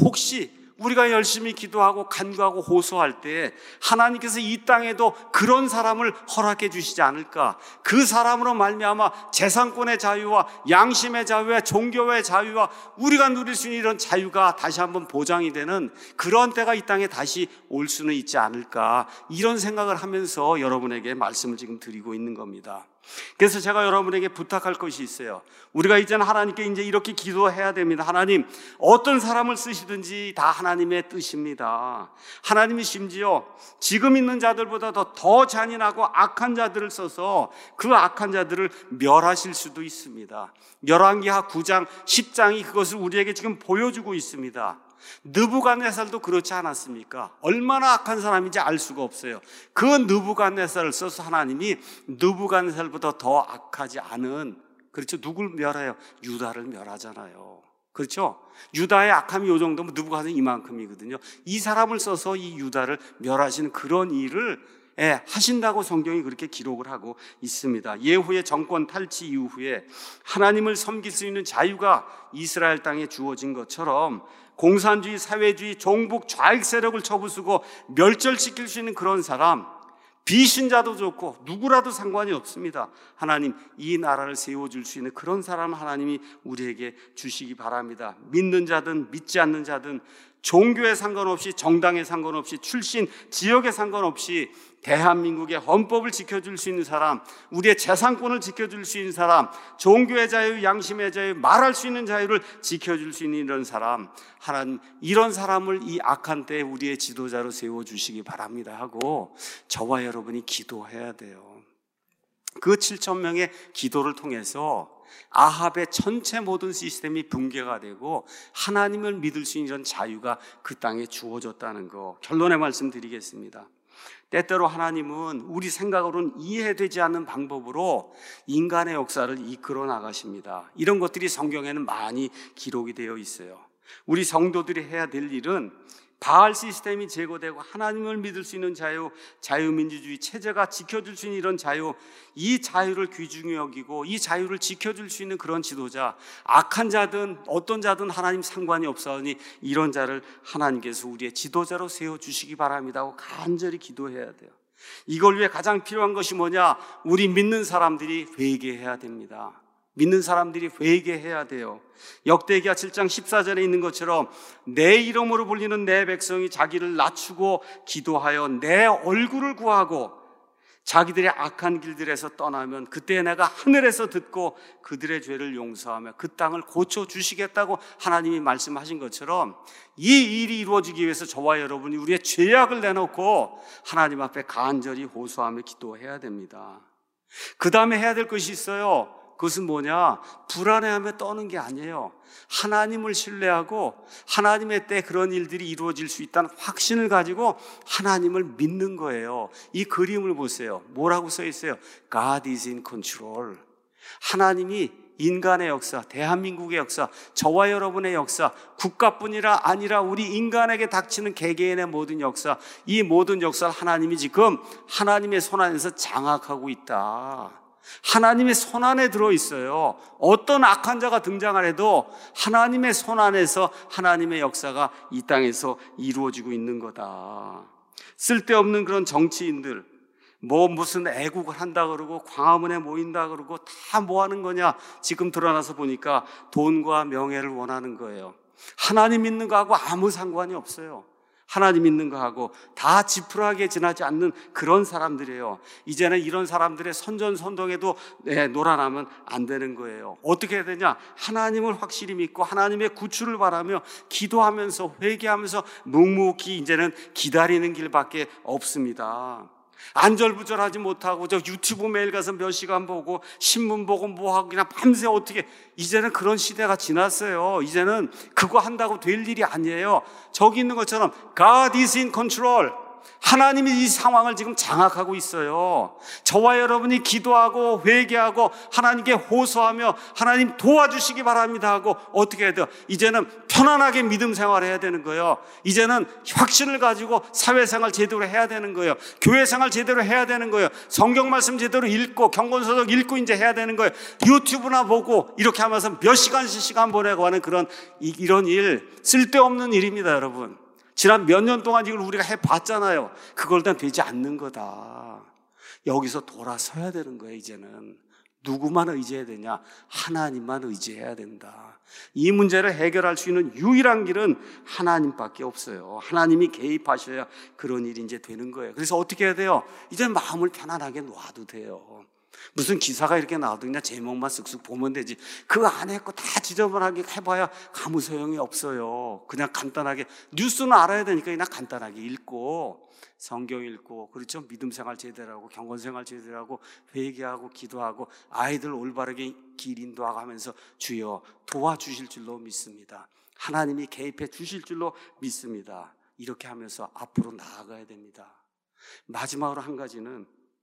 혹시 우리가 열심히 기도하고 간구하고 호소할 때 하나님께서 이 땅에도 그런 사람을 허락해 주시지 않을까? 그 사람으로 말미암아 재산권의 자유와 양심의 자유와 종교의 자유와 우리가 누릴 수 있는 이런 자유가 다시 한번 보장이 되는 그런 때가 이 땅에 다시 올 수는 있지 않을까? 이런 생각을 하면서 여러분에게 말씀을 지금 드리고 있는 겁니다. 그래서 제가 여러분에게 부탁할 것이 있어요. 우리가 이제는 하나님께 이제 이렇게 기도해야 됩니다. 하나님, 어떤 사람을 쓰시든지 다 하나님의 뜻입니다. 하나님이 심지어 지금 있는 자들보다 더 잔인하고 악한 자들을 써서 그 악한 자들을 멸하실 수도 있습니다. 열왕기하 9장, 10장이 그것을 우리에게 지금 보여주고 있습니다. 느부갓네살도 그렇지 않았습니까? 얼마나 악한 사람인지 알 수가 없어요. 그 느부갓네살을 써서 하나님이 느부갓네살보다 더 악하지 않은, 그렇죠? 누굴 멸해요? 유다를 멸하잖아요. 그렇죠? 유다의 악함이 이 정도면 느부갓네살은 이만큼이거든요. 이 사람을 써서 이 유다를 멸하시는 그런 일을 하신다고 성경이 그렇게 기록을 하고 있습니다. 예후의 정권 탈취 이후에 하나님을 섬길 수 있는 자유가 이스라엘 땅에 주어진 것처럼 공산주의, 사회주의, 종북, 좌익 세력을 쳐부수고 멸절시킬 수 있는 그런 사람, 비신자도 좋고 누구라도 상관이 없습니다. 하나님, 이 나라를 세워줄 수 있는 그런 사람을 하나님이 우리에게 주시기 바랍니다. 믿는 자든 믿지 않는 자든 종교에 상관없이, 정당에 상관없이, 출신, 지역에 상관없이 대한민국의 헌법을 지켜줄 수 있는 사람, 우리의 재산권을 지켜줄 수 있는 사람, 종교의 자유, 양심의 자유, 말할 수 있는 자유를 지켜줄 수 있는 이런 사람, 하나님, 이런 사람을 이 악한 때에 우리의 지도자로 세워주시기 바랍니다 하고 저와 여러분이 기도해야 돼요. 그 7천 명의 기도를 통해서 아합의 전체 모든 시스템이 붕괴가 되고 하나님을 믿을 수 있는 이런 자유가 그 땅에 주어졌다는 거, 결론의 말씀 드리겠습니다. 때때로 하나님은 우리 생각으로는 이해되지 않는 방법으로 인간의 역사를 이끌어 나가십니다. 이런 것들이 성경에는 많이 기록이 되어 있어요. 우리 성도들이 해야 될 일은 바알 시스템이 제거되고 하나님을 믿을 수 있는 자유, 자유민주주의 체제가 지켜줄 수 있는 이런 자유, 이 자유를 귀중히 여기고 이 자유를 지켜줄 수 있는 그런 지도자, 악한 자든 어떤 자든 하나님 상관이 없사오니 이런 자를 하나님께서 우리의 지도자로 세워주시기 바랍니다 하고 간절히 기도해야 돼요. 이걸 위해 가장 필요한 것이 뭐냐? 우리 믿는 사람들이 회개해야 됩니다. 믿는 사람들이 회개해야 돼요. 역대기하 7장 14절에 있는 것처럼 내 이름으로 불리는 내 백성이 자기를 낮추고 기도하여 내 얼굴을 구하고 자기들의 악한 길들에서 떠나면 그때 내가 하늘에서 듣고 그들의 죄를 용서하며 그 땅을 고쳐주시겠다고 하나님이 말씀하신 것처럼 이 일이 이루어지기 위해서 저와 여러분이 우리의 죄악을 내놓고 하나님 앞에 간절히 호소하며 기도해야 됩니다. 그 다음에 해야 될 것이 있어요. 그것은 뭐냐? 불안해하며 떠는 게 아니에요. 하나님을 신뢰하고 하나님의 때 그런 일들이 이루어질 수 있다는 확신을 가지고 하나님을 믿는 거예요. 이 그림을 보세요. 뭐라고 써 있어요? God is in control. 하나님이 인간의 역사, 대한민국의 역사, 저와 여러분의 역사, 국가뿐이라 아니라 우리 인간에게 닥치는 개개인의 모든 역사, 이 모든 역사를 하나님이 지금 하나님의 손 안에서 장악하고 있다. 하나님의 손 안에 들어있어요. 어떤 악한 자가 등장을 해도 하나님의 손 안에서 하나님의 역사가 이 땅에서 이루어지고 있는 거다. 쓸데없는 그런 정치인들, 무슨 애국을 한다 그러고 광화문에 모인다 그러고 다 뭐 하는 거냐? 지금 드러나서 보니까 돈과 명예를 원하는 거예요. 하나님 믿는 거하고 아무 상관이 없어요. 하나님 믿는 거하고 다 지푸라기에 지나지 않는 그런 사람들이에요. 이제는 이런 사람들의 선전선동에도 놀아나면 안 되는 거예요. 어떻게 해야 되냐? 하나님을 확실히 믿고 하나님의 구출을 바라며 기도하면서 회개하면서 묵묵히 이제는 기다리는 길밖에 없습니다. 안절부절하지 못하고 저 유튜브 매일 가서 몇 시간 보고 신문 보고 뭐하고 그냥 밤새 어떻게, 이제는 그런 시대가 지났어요. 이제는 그거 한다고 될 일이 아니에요. 저기 있는 것처럼 God is in control. 하나님이 이 상황을 지금 장악하고 있어요. 저와 여러분이 기도하고 회개하고 하나님께 호소하며 하나님 도와주시기 바랍니다 하고 어떻게 해야 돼요? 이제는 편안하게 믿음 생활해야 되는 거예요. 이제는 확신을 가지고 사회생활 제대로 해야 되는 거예요. 교회생활 제대로 해야 되는 거예요. 성경 말씀 제대로 읽고 경건서적 읽고 이제 해야 되는 거예요. 유튜브나 보고 이렇게 하면서 몇 시간씩 시간 보내고 하는 이런 일, 쓸데없는 일입니다, 여러분. 지난 몇 년 동안 이걸 우리가 해봤잖아요. 그걸 다 되지 않는 거다. 여기서 돌아서야 되는 거예요. 이제는 누구만 의지해야 되냐? 하나님만 의지해야 된다. 이 문제를 해결할 수 있는 유일한 길은 하나님밖에 없어요. 하나님이 개입하셔야 그런 일이 이제 되는 거예요. 그래서 어떻게 해야 돼요? 이제 마음을 편안하게 놔도 돼요. 무슨 기사가 이렇게 나와도 그냥 제목만 쓱쓱 보면 되지. 그 안에 거 다 지저분하게 해봐야 아무 소용이 없어요. 그냥 간단하게 뉴스는 알아야 되니까 그냥 간단하게 읽고 성경 읽고, 그렇죠? 믿음 생활 제대로 하고 경건 생활 제대로 하고 회개하고 기도하고 아이들 올바르게 길 인도하고 하면서 주여 도와주실 줄로 믿습니다. 하나님이 개입해 주실 줄로 믿습니다. 이렇게 하면서 앞으로 나아가야 됩니다. 마지막으로 한 가지는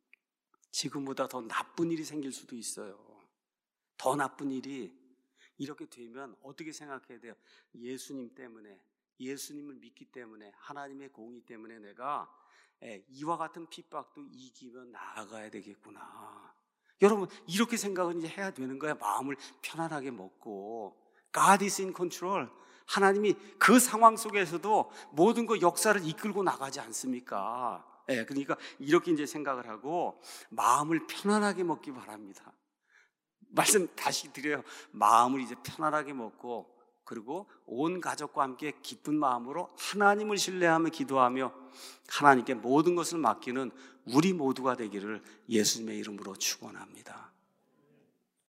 지금보다 더 나쁜 일이 생길 수도 있어요. 더 나쁜 일이 이렇게 되면 어떻게 생각해야 돼요? 예수님 때문에, 예수님을 믿기 때문에, 하나님의 공의 때문에 내가 이와 같은 핍박도 이기며 나아가야 되겠구나. 여러분, 이렇게 생각은 이제 해야 되는 거야. 마음을 편안하게 먹고. God is in control. 하나님이 그 상황 속에서도 모든 그 역사를 이끌고 나가지 않습니까? 그러니까 이렇게 이제 생각을 하고 마음을 편안하게 먹기 바랍니다. 말씀 다시 드려요. 마음을 이제 편안하게 먹고, 그리고 온 가족과 함께 기쁜 마음으로 하나님을 신뢰하며 기도하며 하나님께 모든 것을 맡기는 우리 모두가 되기를 예수님의 이름으로 축원합니다.